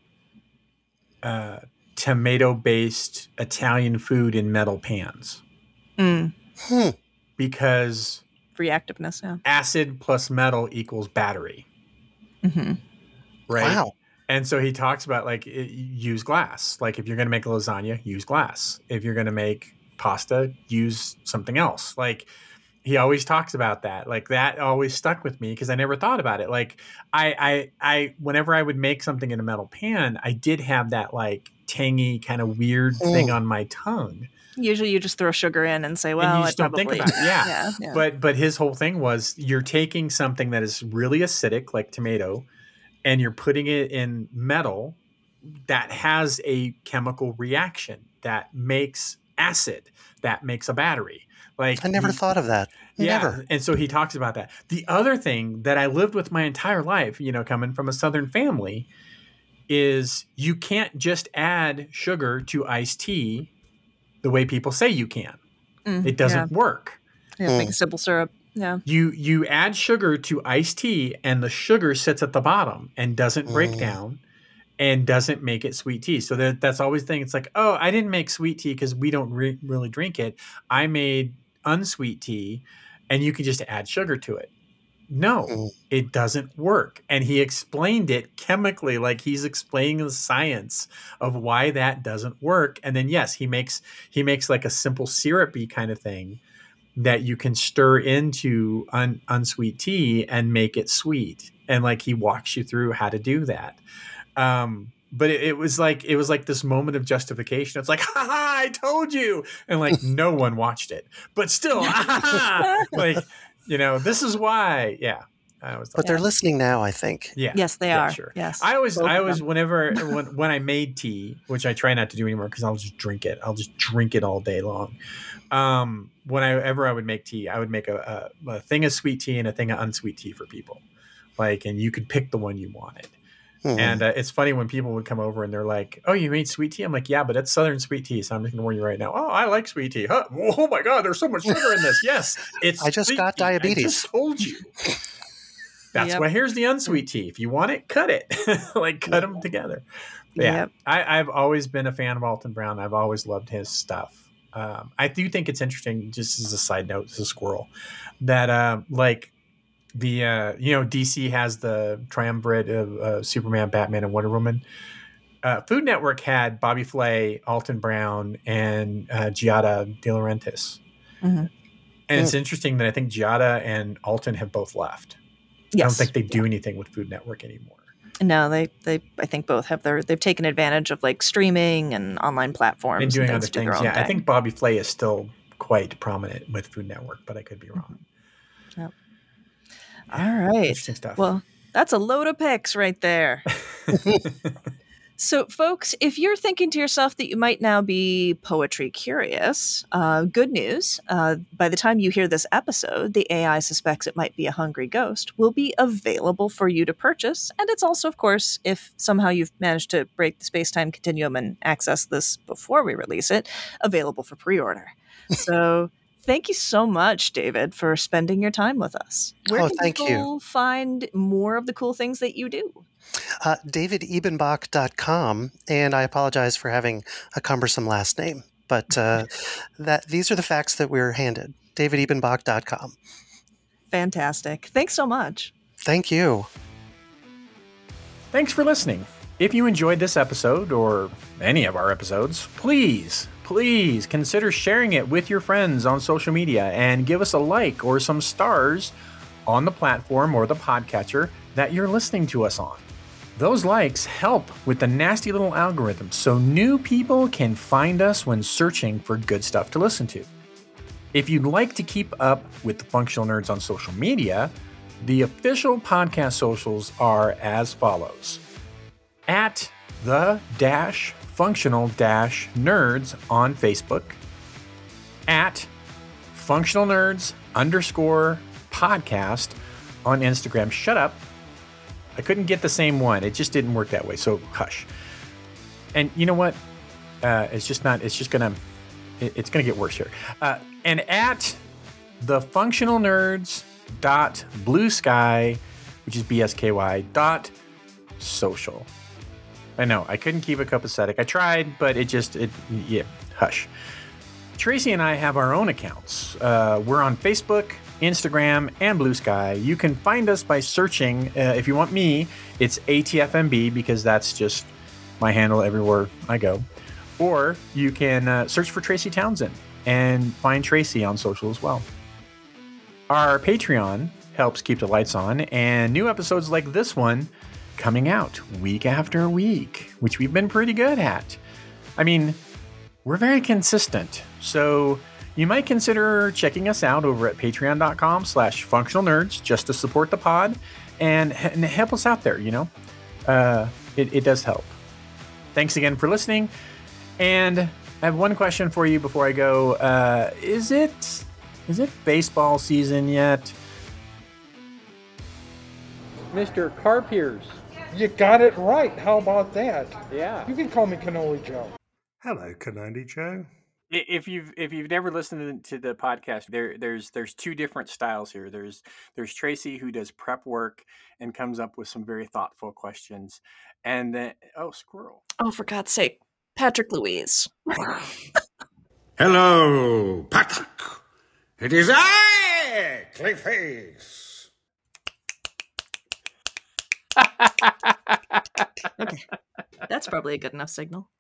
uh, tomato-based Italian food in metal pans mm, Hmm. because reactiveness, yeah. acid plus metal equals battery, Mm-hmm. right? Wow. And so he talks about like it, use glass. Like if you're going to make a lasagna, use glass. If you're going to make pasta, use something else. Like he always talks about that. Like that always stuck with me because I never thought about it. Like I, I, I, whenever I would make something in a metal pan, I did have that like tangy kind of weird Mm. thing on my tongue. Usually you just throw sugar in and say, well, and you I just don't probably, think about it. Yeah. yeah, yeah. But but his whole thing was you're taking something that is really acidic, like tomato, and you're putting it in metal that has a chemical reaction that makes acid, that makes a battery. Like I never he- thought of that. yeah. Never. And so he talks about that. The other thing that I lived with my entire life, you know, coming from a Southern family, is you can't just add sugar to iced tea the way people say you can. Mm, It doesn't work. Yeah, yeah, make simple syrup. Yeah. You you add sugar to iced tea, and the sugar sits at the bottom and doesn't break Mm. down and doesn't make it sweet tea. So that, that's always the thing. It's like, oh, I didn't make sweet tea because we don't re- really drink it. I made unsweet tea, and you can just add sugar to it. No, Mm. it doesn't work. And he explained it chemically, like he's explaining the science of why that doesn't work. And then yes, he makes he makes like a simple syrupy kind of thing that you can stir into un, unsweet tea and make it sweet. And like he walks you through how to do that. Um, but it, it was like it was like this moment of justification. It's like, ha ha, I told you, and like no one watched it, but still, ha ha, like you know, this is why. Yeah, I was. But they're listening now, I think. Yeah. Yes, they Yeah, are. sure. Yes. I always, Both I of always, them. whenever, when, when I made tea, which I try not to do anymore because I'll just drink it. I'll just drink it all day long. Um, whenever I would make tea, I would make a, a, a thing of sweet tea and a thing of unsweet tea for people. Like, and you could pick the one you wanted. Hmm. And uh, it's funny when people would come over and they're like, "Oh, you made sweet tea?" I'm like, "Yeah, but it's Southern sweet tea." So I'm just gonna warn you right now. Oh, I like sweet tea. Huh? Oh my God, there's so much sugar in this. Yes, it's. I just sweet got tea. I diabetes. just told you. That's Yep. why here's the unsweet tea. If you want it, cut it. Like cut them together. But yeah, Yep. I, I've always been a fan of Alton Brown. I've always loved his stuff. Um, I do think it's interesting, just as a side note, as a squirrel, that uh, like the uh, you know D C has the triumvirate of uh, Superman, Batman, and Wonder Woman. uh, Food Network had Bobby Flay, Alton Brown, and uh, Giada De Laurentiis. Mm-hmm. And it's interesting that I think Giada and Alton have both left. Yes. I don't think they do yeah. anything with Food Network anymore. No, they, they I think both have their they've taken advantage of like streaming and online platforms and doing and other things. things. Do Yeah, thing. I think Bobby Flay is still quite prominent with Food Network, but I could be wrong. Mm-hmm. Yep. All right. Interesting stuff. Well, that's a load of picks right there. So, folks, if you're thinking to yourself that you might now be poetry curious, uh, good news. Uh, by the time you hear this episode, the A I suspects it might be a hungry ghost will be available for you to purchase. And it's also, of course, if somehow you've managed to break the space-time continuum and access this before we release it, available for pre-order. So thank you so much, David, for spending your time with us. Where oh, can thank people you. find more of the cool things that you do? Uh, david ebenbach dot com, and I apologize for having a cumbersome last name, but uh, that these are the facts that we're handed. david ebenbach dot com. Fantastic. Thanks so much. Thank you. Thanks for listening. If you enjoyed this episode or any of our episodes, please, please consider sharing it with your friends on social media and give us a like or some stars on the platform or the podcatcher that you're listening to us on. Those likes help with the nasty little algorithm so new people can find us when searching for good stuff to listen to. If you'd like to keep up with the Functional Nerds on social media, the official podcast socials are as follows. At the dash functional dash nerds on Facebook, at functional nerds underscore podcast on Instagram. Shut up. I couldn't get the same one. It just didn't work that way. So hush. And you know what? Uh, it's just not, it's just going to, it, it's going to get worse here. Uh, and at the functional nerds dot blue sky, which is B S K Y dot social. I know I couldn't keep it copacetic. I tried, but it just, it, yeah, hush. Tracy and I have our own accounts. Uh, we're on Facebook, Instagram, and Blue Sky. You can find us by searching, uh, if you want me, it's A T F M B because that's just my handle everywhere I go. Or you can uh, search for Tracy Townsend and find Tracy on social as well. Our Patreon helps keep the lights on, and new episodes like this one coming out week after week, which we've been pretty good at. I mean, we're very consistent, so you might consider checking us out over at patreon.com slash functional nerds just to support the pod and, and help us out there, you know? Uh, it, it does help. Thanks again for listening. And I have one question for you before I go. Uh, is it is it baseball season yet? Mister Carpiers. You got it right. How about that? Yeah. You can call me Cannoli Joe. Hello, Cannoli Joe. If you've if you've never listened to the podcast, there there's there's two different styles here. There's there's Tracy who does prep work and comes up with some very thoughtful questions, and then oh squirrel. Oh, for God's sake, Patrick Louise. Hello, Patrick. It is I, Clayface. Okay, that's probably a good enough signal.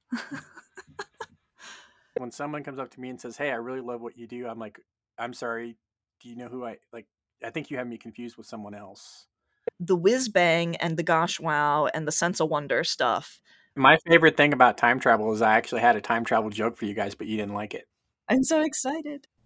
When someone comes up to me and says, "Hey, I really love what you do," I'm like, "I'm sorry. Do you know who I like? I think you have me confused with someone else." The whiz bang and the gosh wow and the sense of wonder stuff. My favorite thing about time travel is I actually had a time travel joke for you guys, but you didn't like it. I'm so excited.